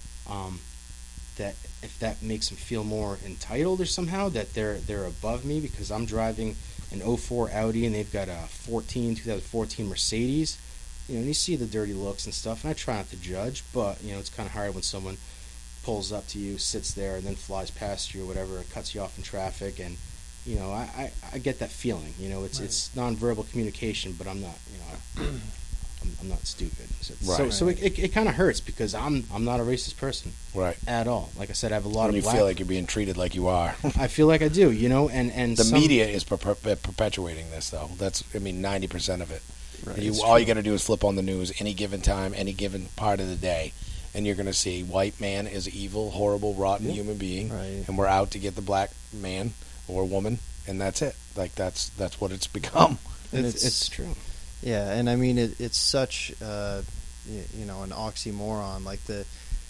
um, that if that makes them feel more entitled or somehow, that they're they're above me because I'm driving an oh four Audi and they've got a fourteen, twenty fourteen Mercedes. You know, and you see the dirty looks and stuff, and I try not to judge, but, you know, it's kind of hard when someone pulls up to you, sits there, and then flies past you or whatever, or cuts you off in traffic, and, you know, I, I, I get that feeling. You know, it's Right. it's nonverbal communication, but I'm not, you know, I'm, I'm not stupid. So, Right. so, so it, it, it kind of hurts because I'm I'm not a racist person Right. at all. Like I said, I have a lot When of you black. feel like you're being treated like you are. I feel like I do, you know, and and The some- media is per- per- perpetuating this, though. That's, I mean, ninety percent of it. Right. You, It's all true. you got to do is flip on the news any given time, any given part of the day, and you're going to see white man is an evil, horrible, rotten Yeah. human being, Right. and we're out to get the black man or woman, and that's it. Like that's that's what it's become. And It's, it's, it's true. yeah, and I mean it, it's such uh, y- you know an oxymoron. Like the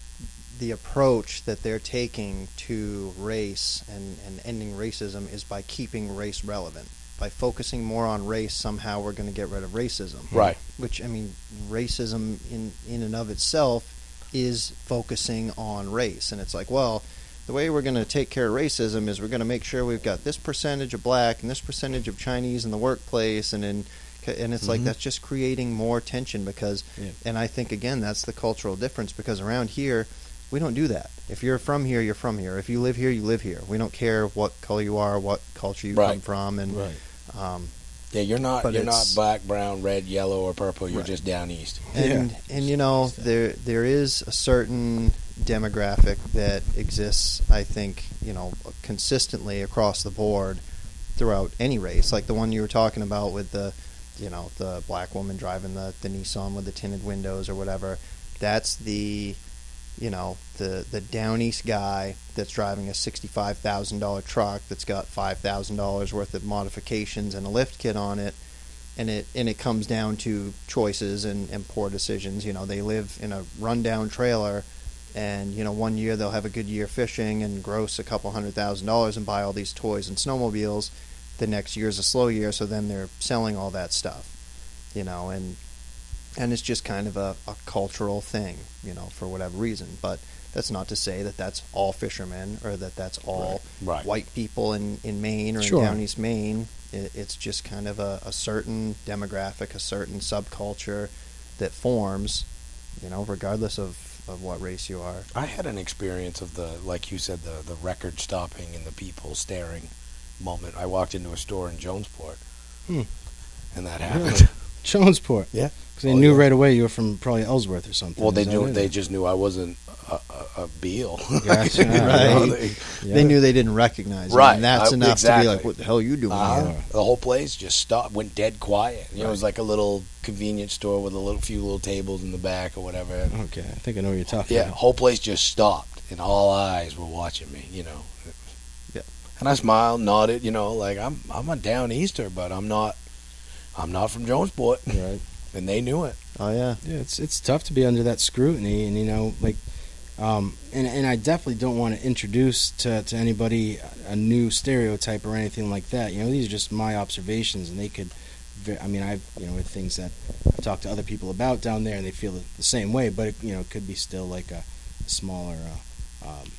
the approach that they're taking to race and, and ending racism is by keeping race relevant. By focusing more on race, somehow we're going to get rid of racism. Right. Which, I mean, racism in, in and of itself is focusing on race. And it's like, well, the way we're going to take care of racism is we're going to make sure we've got this percentage of black and this percentage of Chinese in the workplace. And in, and it's like Mhm. that's just creating more tension because, Yeah. and I think, again, that's the cultural difference because around here, we don't do that. If you're from here, you're from here. If you live here, you live here. We don't care what color you are, what culture you Right. come from. And Right. um, Yeah, you're not But you're not it's- black, brown, red, yellow, or purple. You're Right. just down east. And Yeah. and you know there there is a certain demographic that exists, I think, you know, consistently across the board throughout any race. Like the one you were talking about with the, you know, the black woman driving the, the Nissan with the tinted windows or whatever. That's the, you know, the the down east guy that's driving a sixty-five thousand dollar truck that's got five thousand dollars worth of modifications and a lift kit on it. And it and it comes down to choices and, and poor decisions. You know, they live in a rundown trailer, and you know, one year they'll have a good year fishing and gross a couple hundred thousand dollars and buy all these toys and snowmobiles. The next year's a slow year, so then they're selling all that stuff. You know, and and it's just kind of a, a cultural thing. You know, for whatever reason. But that's not to say that that's all fishermen or that that's all Right. white people in, in Maine or Sure. in down east Maine. It, it's just kind of a, a certain demographic, a certain subculture that forms, you know, regardless of, of what race you are. I had an experience of the, like you said, the the record stopping and the people staring moment. I walked into a store in Jonesport, Hmm. and that Really? happened. Jonesport. Yeah. Because they Oh, knew yeah. right away you were from probably Ellsworth or something. Well, they Is that knew. it? They just knew I wasn't a, a, a Beal. Gotcha. You know, Right. they- Yeah. They knew they didn't recognize you, Right. and that's Uh, enough exactly. to be like, what the hell are you doing Uh-huh. here? The whole place just stopped, went dead quiet. You know, it was Right. like a little convenience store with a little few little tables in the back or whatever. Okay, I think I know what you're talking Yeah, about. whole place just stopped, and all eyes were watching me. You know. Yeah. And I smiled, nodded. You know, like I'm I'm a down Easter, but I'm not I'm not from Jonesport, Right. and they knew it. Oh, yeah. Yeah, it's it's tough to be under that scrutiny, and you know, like, um, and and I definitely don't want to introduce to to anybody a new stereotype or anything like that. You know, these are just my observations, and they could, ve- I mean, I've you know, with things that I've talked to other people about down there, and they feel the same way. But it, you know, it could be still like a, a smaller uh, um,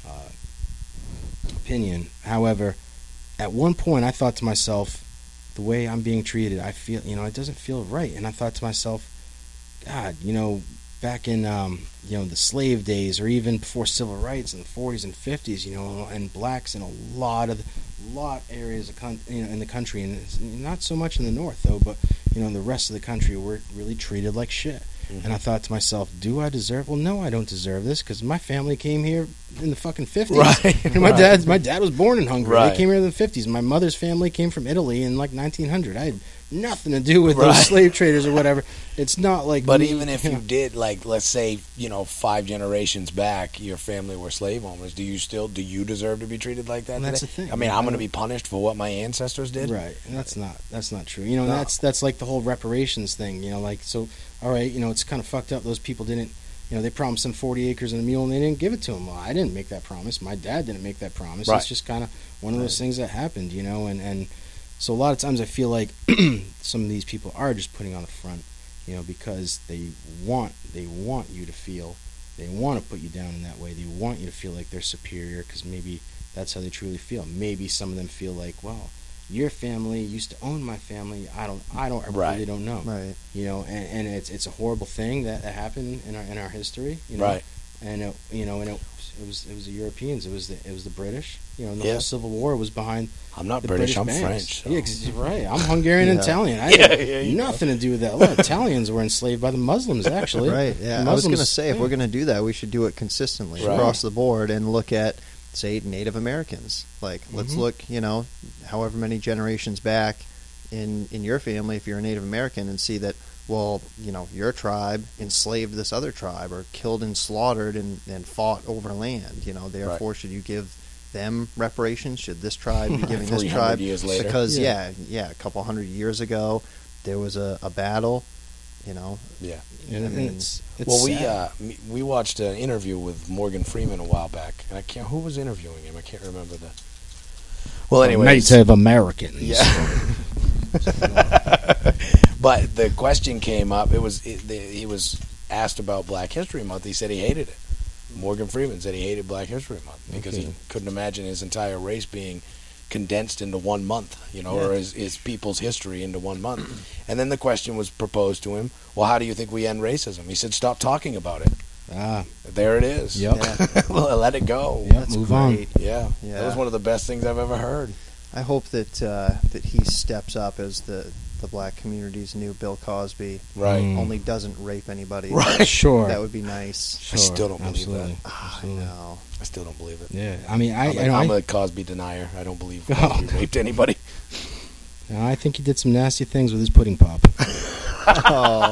uh, opinion. However, at one point, I thought to myself, the way I'm being treated, I feel, you know, it doesn't feel right, and I thought to myself, God, you know, back in um, you know the slave days, or even before civil rights in the forties and fifties, you know, and blacks in a lot of lot areas of con- you know in the country, and it's not so much in the north though, but you know in the rest of the country, we're really treated like shit. Mhm. And I thought to myself, do I deserve? Well, no, I don't deserve this because my family came here in the fucking fifties. Right, And my right. dad, my dad was born in Hungary. Right. They came here in the fifties. My mother's family came from Italy in like nineteen hundred. I had nothing to do with Right. those slave traders or whatever. It's not like. But me, even if you you know, did, like, let's say, you know, five generations back, your family were slave owners, do you still, do you deserve to be treated like that And that's today? the thing. I mean, I I'm going to don't- be punished for what my ancestors did? Right, and that's not that's not true. You know, and No. that's that's like the whole reparations thing. You know, like so. All right, you know, it's kind of fucked up. Those people didn't, you know, they promised them forty acres and a mule, and they didn't give it to them. Well, I didn't make that promise. My dad didn't make that promise. Right. It's just kind of one of those things that happened. You know, and and so a lot of times I feel like some of these people are just putting on the front, you know, because they want they want you to feel, they want to put you down in that way. They want you to feel like they're superior because maybe that's how they truly feel. Maybe some of them feel like, well, your family used to own my family. I don't. I don't. I Right. really don't know. Right. You know, and, and it's it's a horrible thing that, that happened in our in our history. You know? Right. And it, you know, and it, it was it was the Europeans. It was the it was the British. You know, and the Yeah. whole Civil War was behind I'm not the British, I'm banks. French. so- Yeah, ex- right. I'm Hungarian and Yeah. Italian. I Yeah, had yeah, you nothing to do with that. A lot of Italians were enslaved by the Muslims, actually. Right, yeah. The I was going to Muslims- say, if yeah. we're going to do that, we should do it consistently Right. across the board and look at, say, Native Americans. Like, let's Mhm. look, you know, however many generations back in in your family if you're a Native American and see that, well, you know, your tribe enslaved this other tribe or killed and slaughtered and, and fought over land. You know, therefore, Right. should you give them reparations? Should this tribe be giving this three hundred tribe? years later. Because, Yeah. yeah. yeah, a couple hundred years ago, there was a, a battle, you know. Yeah. And I mean, it's, it's Well, we sad. uh, me- we watched an interview with Morgan Freeman a while back, and I can't. Who was interviewing him? I can't remember the. Well, anyway, Native Americans. yeah. But the question came up. It was it, the, he was asked about Black History Month. He said he hated it. Morgan Freeman said he hated Black History Month because Okay. he couldn't imagine his entire race being condensed into one month, you know, Yeah. or his, his people's history into one month. And then the question was proposed to him, well, how do you think we end racism? He said, stop talking about it. Ah, There it is. Yep. Yeah. Well, let it go. Yep. That's move on. great. Yeah. Yeah. That was one of the best things I've ever heard. I hope that uh, that he steps up as the, the black community's new Bill Cosby. Right. Mm. Only doesn't rape anybody. Right. sure. That would be nice. Sure. still don't believe absolutely. that. Ah, I Absolutely. know. I still don't believe it. Yeah, I mean, I, I'm, a, I, know, I'm I, a Cosby denier. I don't believe Oh. Cosby raped anybody. I think he did some nasty things with his pudding pop. Oh,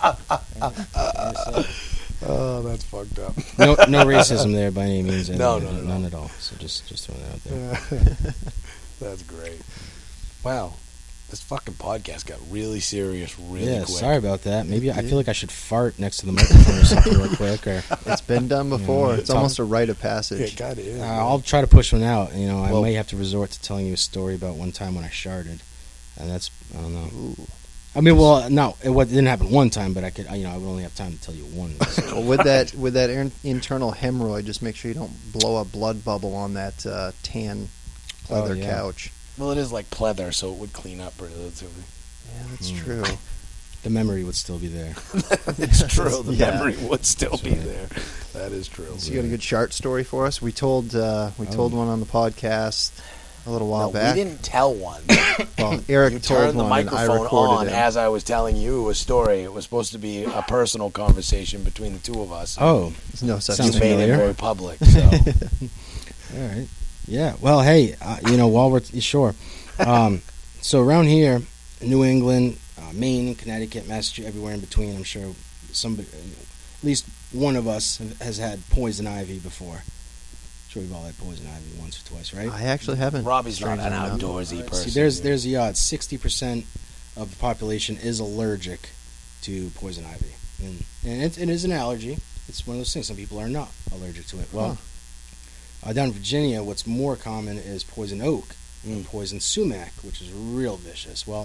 Oh, that's fucked up. No, no racism there by any means. No, None- no, no, none no. at all. So just, just throwing that out there. That's great. Wow. This fucking podcast got really serious really yeah, quick. sorry about that. Maybe I feel like I should fart next to the microphone or something real quick. Or it's been done before. Yeah. It's almost a rite of Yeah, passage. it kind of is. uh, man. I'll try to push one out. You know, I Well- may have to resort to telling you a story about one time when I sharded, and that's I don't know. Ooh. I mean, well, no, it, wa- it didn't happen one time, but I could, you know, I would only have time to tell you one. Well, with that with that in- internal hemorrhoid, just make sure you don't blow a blood bubble on that uh, tan leather Oh, yeah. couch. Well, it is like pleather, so it would clean up relatively. Yeah, that's Mm. true. The memory would still be there. It's true. The Yeah. memory would still That's be right. there. That is true. So you got a good shart story for us? We told uh, we Oh. told one on the podcast a little while No, back. we didn't tell one. Well, Eric You told turned the one, and I microphone recorded on it. as I was telling you a story. It was supposed to be a personal conversation between the two of us. Oh, There's no such Sounds you thing. made it familiar. very public. So. all right. Yeah. Well, hey, uh, you know, while we're sure, um, so around here, New England, uh, Maine, Connecticut, Massachusetts, everywhere in between, I'm sure somebody, at least one of us, has had poison ivy before. Sure, we've all had poison ivy once or twice, right? I actually haven't. Robbie's not strangely an enough. outdoorsy person. See, there's there's the odds. Sixty percent of the population is allergic to poison ivy, and and it, it is an allergy. It's one of those things. Some people are not allergic to it. Well, uh, down in Virginia, what's more common is poison oak and poison sumac, which is real vicious. Well,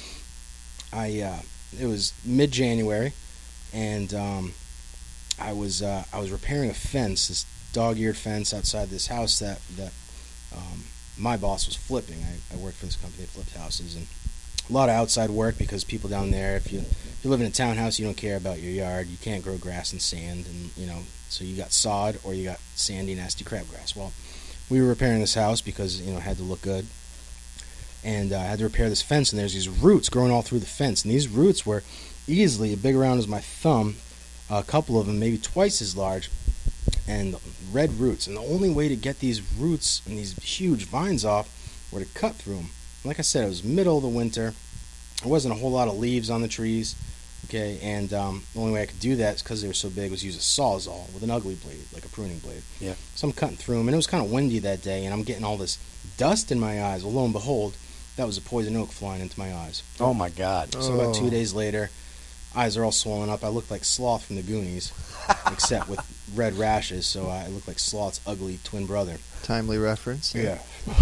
I uh, it was mid January, and um, I was uh, I was repairing a fence, this dog-eared fence outside this house that that um, my boss was flipping. I, I worked for this company that flipped houses, and a lot of outside work because people down there, if you if you live in a townhouse, you don't care about your yard. You can't grow grass and sand, and you know, so you got sod or you got sandy, nasty crabgrass. Well, we were repairing this house because you know it had to look good, and uh, I had to repair this fence. And there's these roots growing all through the fence, and these roots were easily as big around as my thumb, a couple of them maybe twice as large, and red roots. And the only way to get these roots and these huge vines off were to cut through them. Like I said, it was middle of the winter. There wasn't a whole lot of leaves on the trees. Okay, and um, the only way I could do that is because they were so big was use a sawzall with an ugly blade, like a pruning blade. Yeah. So I'm cutting through them, and it was kind of windy that day, and I'm getting all this dust in my eyes. Well, lo and behold, that was a poison oak flying into my eyes. Oh my God. So about two Oh. days later, eyes are all swollen up. I look like Sloth from the Goonies, except with red rashes. So I look like Sloth's ugly twin brother. Timely reference. Yeah.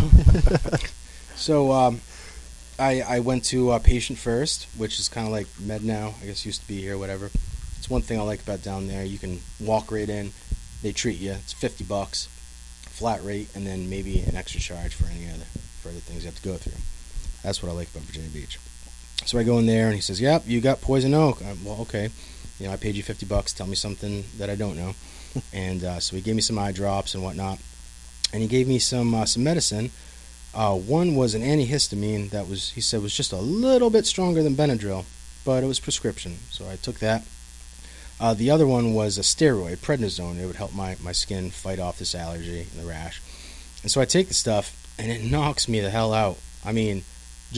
So um, I I went to uh, Patient First, which is kind of like Med Now. I guess used to be here, whatever. It's one thing I like about down there. You can walk right in. They treat you. It's fifty bucks, flat rate, and then maybe an extra charge for any other for other things you have to go through. That's what I like about Virginia Beach. So I go in there and he says, "Yep, you got poison oak." I'm, well, okay. You know, I paid you fifty bucks. Tell me something that I don't know. And uh, so he gave me some eye drops and whatnot, and he gave me some uh, some medicine. Uh, one was an antihistamine that was, he said, was just a little bit stronger than Benadryl, but it was prescription, so I took that. Uh, the other one was a steroid, prednisone. It would help my, my skin fight off this allergy and the rash. And so I take the stuff, and it knocks me the hell out. I mean, just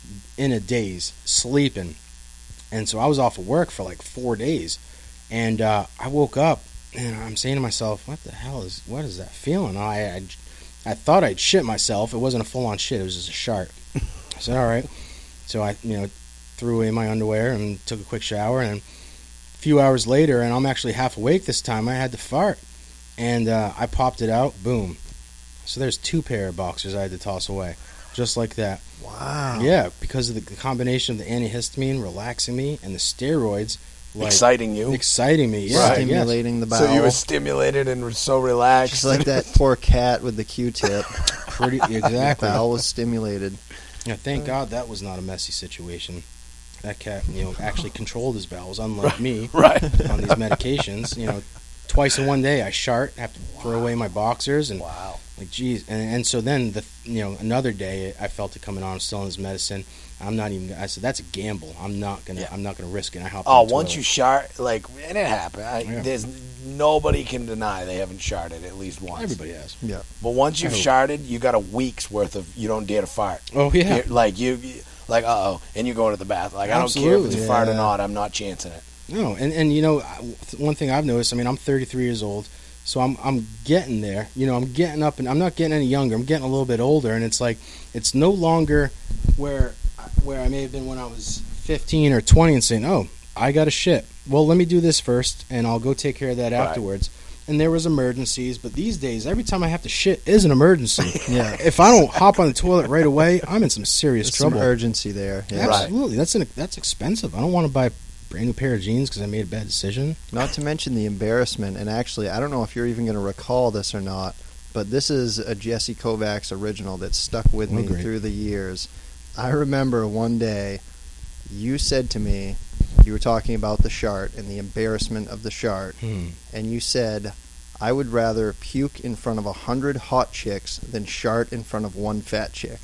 in a daze, sleeping. And so I was off of work for like four days. And uh, I woke up, and I'm saying to myself, what the hell is, what is that feeling? I, I, I thought I'd shit myself. It wasn't a full-on shit. It was just a shark. I said, all right. So I, you know, threw away my underwear and took a quick shower. And a few hours later, and I'm actually half awake this time, I had to fart. And uh, I popped it out. Boom. So there's two pair of boxers I had to toss away. Just like that. Wow. Yeah, because of the combination of the antihistamine relaxing me and the steroids. Like, exciting you. Exciting me, yeah. Right. Stimulating the bowel. So you were stimulated and were so relaxed. Just like that poor cat with the Q-tip. Pretty, exactly. The bowel was stimulated. Yeah, thank God that was not a messy situation. That cat, you know, actually controlled his bowels, unlike me. Right. On these medications. You know, twice in one day I shart, have to throw away my boxers, and wow. Like, geez. And, and so then, the you know, another day I felt it coming on. I'm still on this medicine. I'm not even. I said that's a gamble. I'm not gonna. Yeah. I'm not gonna risk it. And I hopped Oh, in the once toilet. you shart, like, and it happened. I, Yeah. There's nobody can deny they haven't sharted at least once. Everybody has. Yeah. But once you've I hope. sharted, you got a week's worth of you don't dare to fart. Oh yeah. You're- like you, you- like uh oh, and you go into the bath. Like I don't care if it's Absolutely. a fart or Yeah. not. I'm not chancing it. No, and and you know, I- one thing I've noticed. I mean, I'm thirty-three years old, so I'm I'm getting there. You know, I'm getting up, and I'm not getting any younger. I'm getting a little bit older, and it's like it's no longer where where I may have been when I was fifteen or twenty, and saying, "Oh, I got a shit. Well, let me do this first, and I'll go take care of that Right. afterwards." And there was emergencies, but these days, every time I have to shit is an emergency. Yeah. If I don't hop on the toilet right away, I'm in some serious There's some trouble. urgency there. Yeah. Right. Absolutely, that's an, that's expensive. I don't want to buy a brand new pair of jeans because I made a bad decision. Not to mention the embarrassment. And actually, I don't know if you're even going to recall this or not, but this is a Jesse Kovacs original that stuck with Oh, me great. through the years. I remember one day you said to me, you were talking about the shart and the embarrassment of the shart, Hmm. and you said, I would rather puke in front of a hundred hot chicks than shart in front of one fat chick.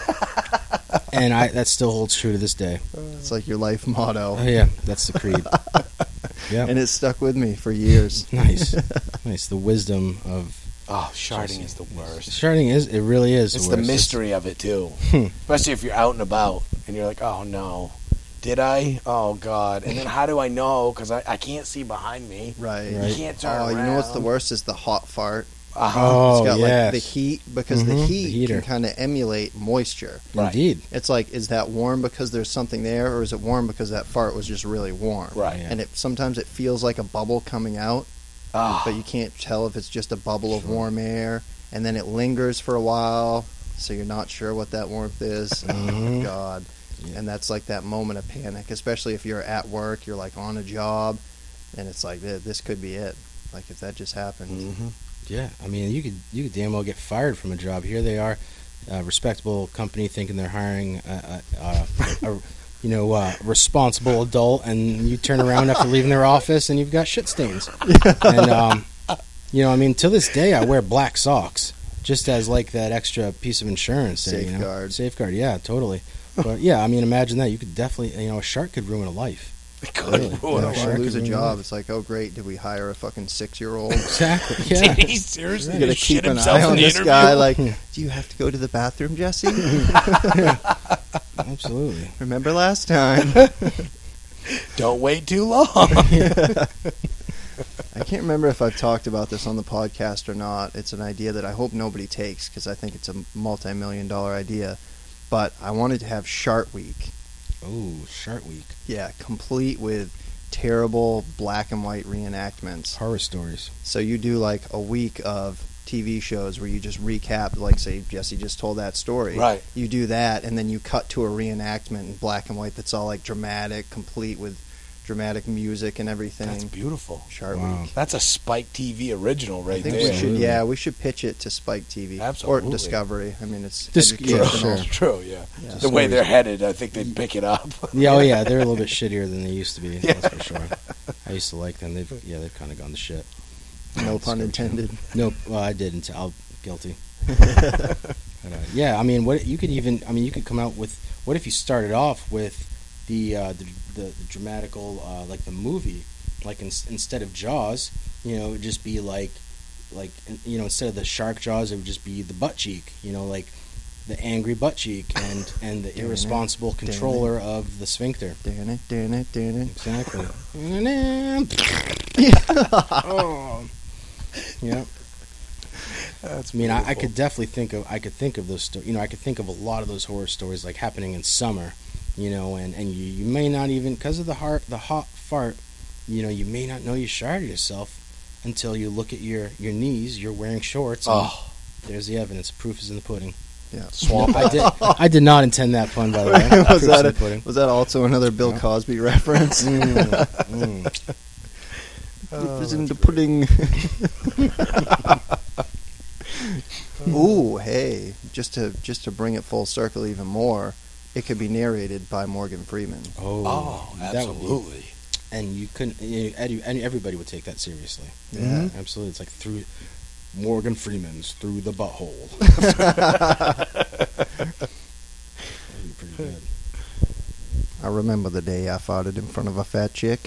And I that still holds true to this day. It's like your life motto. Oh yeah, that's the creed. Yeah, And it stuck with me for years. nice, nice. The wisdom of Oh, sharding is the worst. sharding is it really is. It's the the worst. mystery of it too, Hmm. especially if you're out and about and you're like, oh no, did I? Oh god! And then how do I know? Because I, I can't see behind me. Right. Right. You can't turn Oh, around. you know what's the worst is the hot fart. Uh-huh. Oh It's got yes, like the heat because Mhm, the the heat heater. can kind of emulate moisture. Right. indeed. It's like, is that warm because there's something there, or is it warm because that fart was just really warm? Right. Yeah. And it sometimes it feels like a bubble coming out, Ah. but you can't tell if it's just a bubble of warm air, and then it lingers for a while, so you're not sure what that warmth is. Oh Mhm. God. Yeah. And that's like that moment of panic, especially if you're at work, you're like on a job, and it's like, "Th- this could be it. Like if that just happened. Mhm. Yeah, I mean, you could you could damn well get fired from a job. Here they are, a respectable company thinking they're hiring a, a, a, a you know uh, responsible adult, and you turn around after leaving their office and you've got shit stains. And um, you know, I mean, to this day, I wear black socks just as like that extra piece of insurance. There, you know? Safeguard. Safeguard, yeah, totally. But yeah, I mean, imagine that. You could definitely, you know, a shark could ruin a life. Good Really? lord. You Yeah, know, sure. you lose a Could be job. nice. It's like, oh great, did we hire a fucking six year old? Exactly. Yeah. Did he seriously You gotta just shit keep an himself eye in on the this interview? guy. Like, do you have to go to the bathroom, Jesse? Absolutely. Remember last time? Don't wait too long. I can't remember if I've talked about this on the podcast or not. It's an idea that I hope nobody takes because I think it's a multi-million dollar idea. But I wanted to have Shart Week. Oh, Shark Week. Yeah, complete with terrible black and white reenactments. Horror stories. So you do like a week of T V shows where you just recap, like say Jesse just told that story. Right. You do that, and then you cut to a reenactment in black and white that's all like dramatic, complete with dramatic music and everything. That's beautiful. Shark Wow. Week. That's a Spike T V original right I think there. we should, yeah, we should pitch it to Spike T V Absolutely. or Discovery. I mean, it's Dis- yeah, educational. sure. True, yeah. Yeah. The way they're headed, I think they'd pick it up. Yeah, oh yeah, they're a little bit shittier than they used to be. Yeah. That's for sure. I used to like them. They've yeah, they've kind of gone to shit. No pun intended. Nope. Well, I did until I'm guilty. But, uh, yeah, I mean, what you could even, I mean, you could come out with. What if you started off with the uh, the, the, the dramatical, uh, like the movie, like in, instead of Jaws, you know, it would just be like, like you know, instead of the shark jaws, it would just be the butt cheek. You know, like the angry butt cheek and, and the irresponsible controller of the sphincter. Damn it, damn it, damn it. Exactly. Oh. Yeah. That's I mean, I, I beautiful. could definitely think of I could think of those sto- you know I could think of a lot of those horror stories like happening in summer, you know, and, and you, you may not even because of the heart the hot fart, you know, you may not know you sharted yourself until you look at your, your knees. You're wearing shorts. And Oh, there's the evidence. Proof is in the pudding. Yeah. swamp. I did I did not intend that pun, by the way. was, Proof's that in a, the pudding. was that also another Bill Yeah. Cosby reference? Mm, mm. Proof is in the pudding. Ooh, hey! Just to just to bring it full circle even more, it could be narrated by Morgan Freeman. Oh, Oh, that would be- absolutely. and you couldn't. You, and and everybody would take that seriously. Yeah. Absolutely. It's like through Morgan Freeman's through the butthole. That'd be pretty good. I remember the day I farted in front of a fat chick.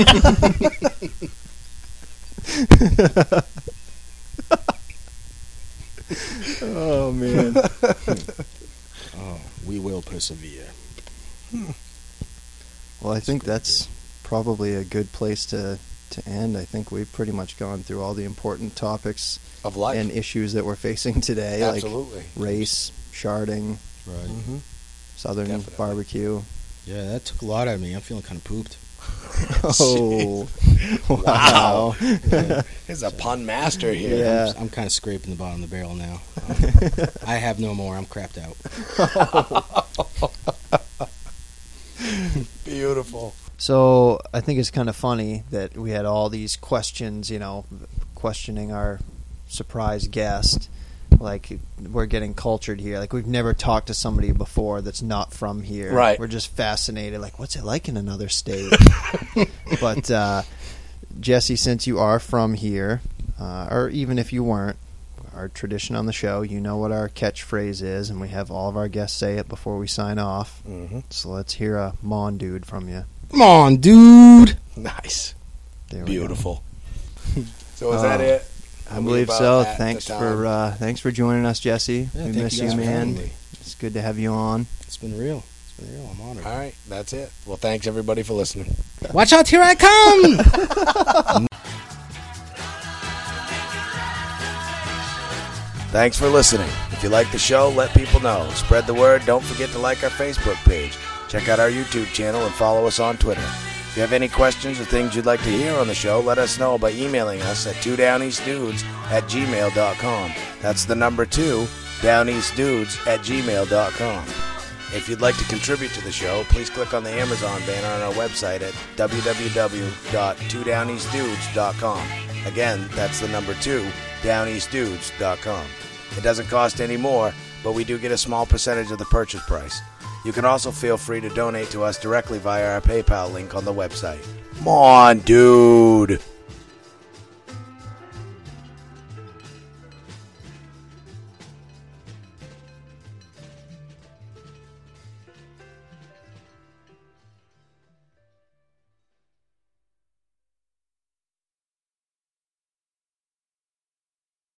Oh man! Oh, we will persevere. Well, I think that's probably a good place to to end. I think we've pretty much gone through all the important topics Of life. and issues that we're facing today, Absolutely. like race, sharding, Right. Mm-hmm. Southern Definitely. barbecue. Yeah, that took a lot out of me. I'm feeling kind of pooped. Oh, wow! Wow. Yeah. He's a pun master here. Yeah. I'm, I'm kind of scraping the bottom of the barrel now. Um, I have no more. I'm crapped out. Beautiful. So I think it's kind of funny that we had all these questions, you know, questioning our surprise guest. Like, we're getting cultured here. Like, we've never talked to somebody before that's not from here. Right. We're just fascinated. Like, what's it like in another state? But, uh, Jesse, since you are from here, uh, or even if you weren't, our tradition on the show, you know what our catchphrase is, and we have all of our guests say it before we sign off. Mm-hmm. So let's hear a Mon dude from you. Come on, dude. Nice. There we go. Beautiful. So is Um, that it? I Are we believe about so. at Thanks the for time? uh, thanks for joining us, Jesse. Yeah, we thank miss you you, guys for man. having me. It's good to have you on. It's been real. It's been real. I'm honored. All right. That's it. Well, thanks, everybody, for listening. Watch out, here I come. Thanks for listening. If you like the show, let people know. Spread the word. Don't forget to like our Facebook page. Check out our YouTube channel and follow us on Twitter. If you have any questions or things you'd like to hear on the show, let us know by emailing us at two downeastdudes at gmail dot com. That's the number two, downeastdudes at gmail dot com. If you'd like to contribute to the show, please click on the Amazon banner on our website at w w w dot two downeastdudes dot com. Again, that's the number two, downeastdudes dot com. It doesn't cost any more, but we do get a small percentage of the purchase price. You can also feel free to donate to us directly via our PayPal link on the website. Come on, dude!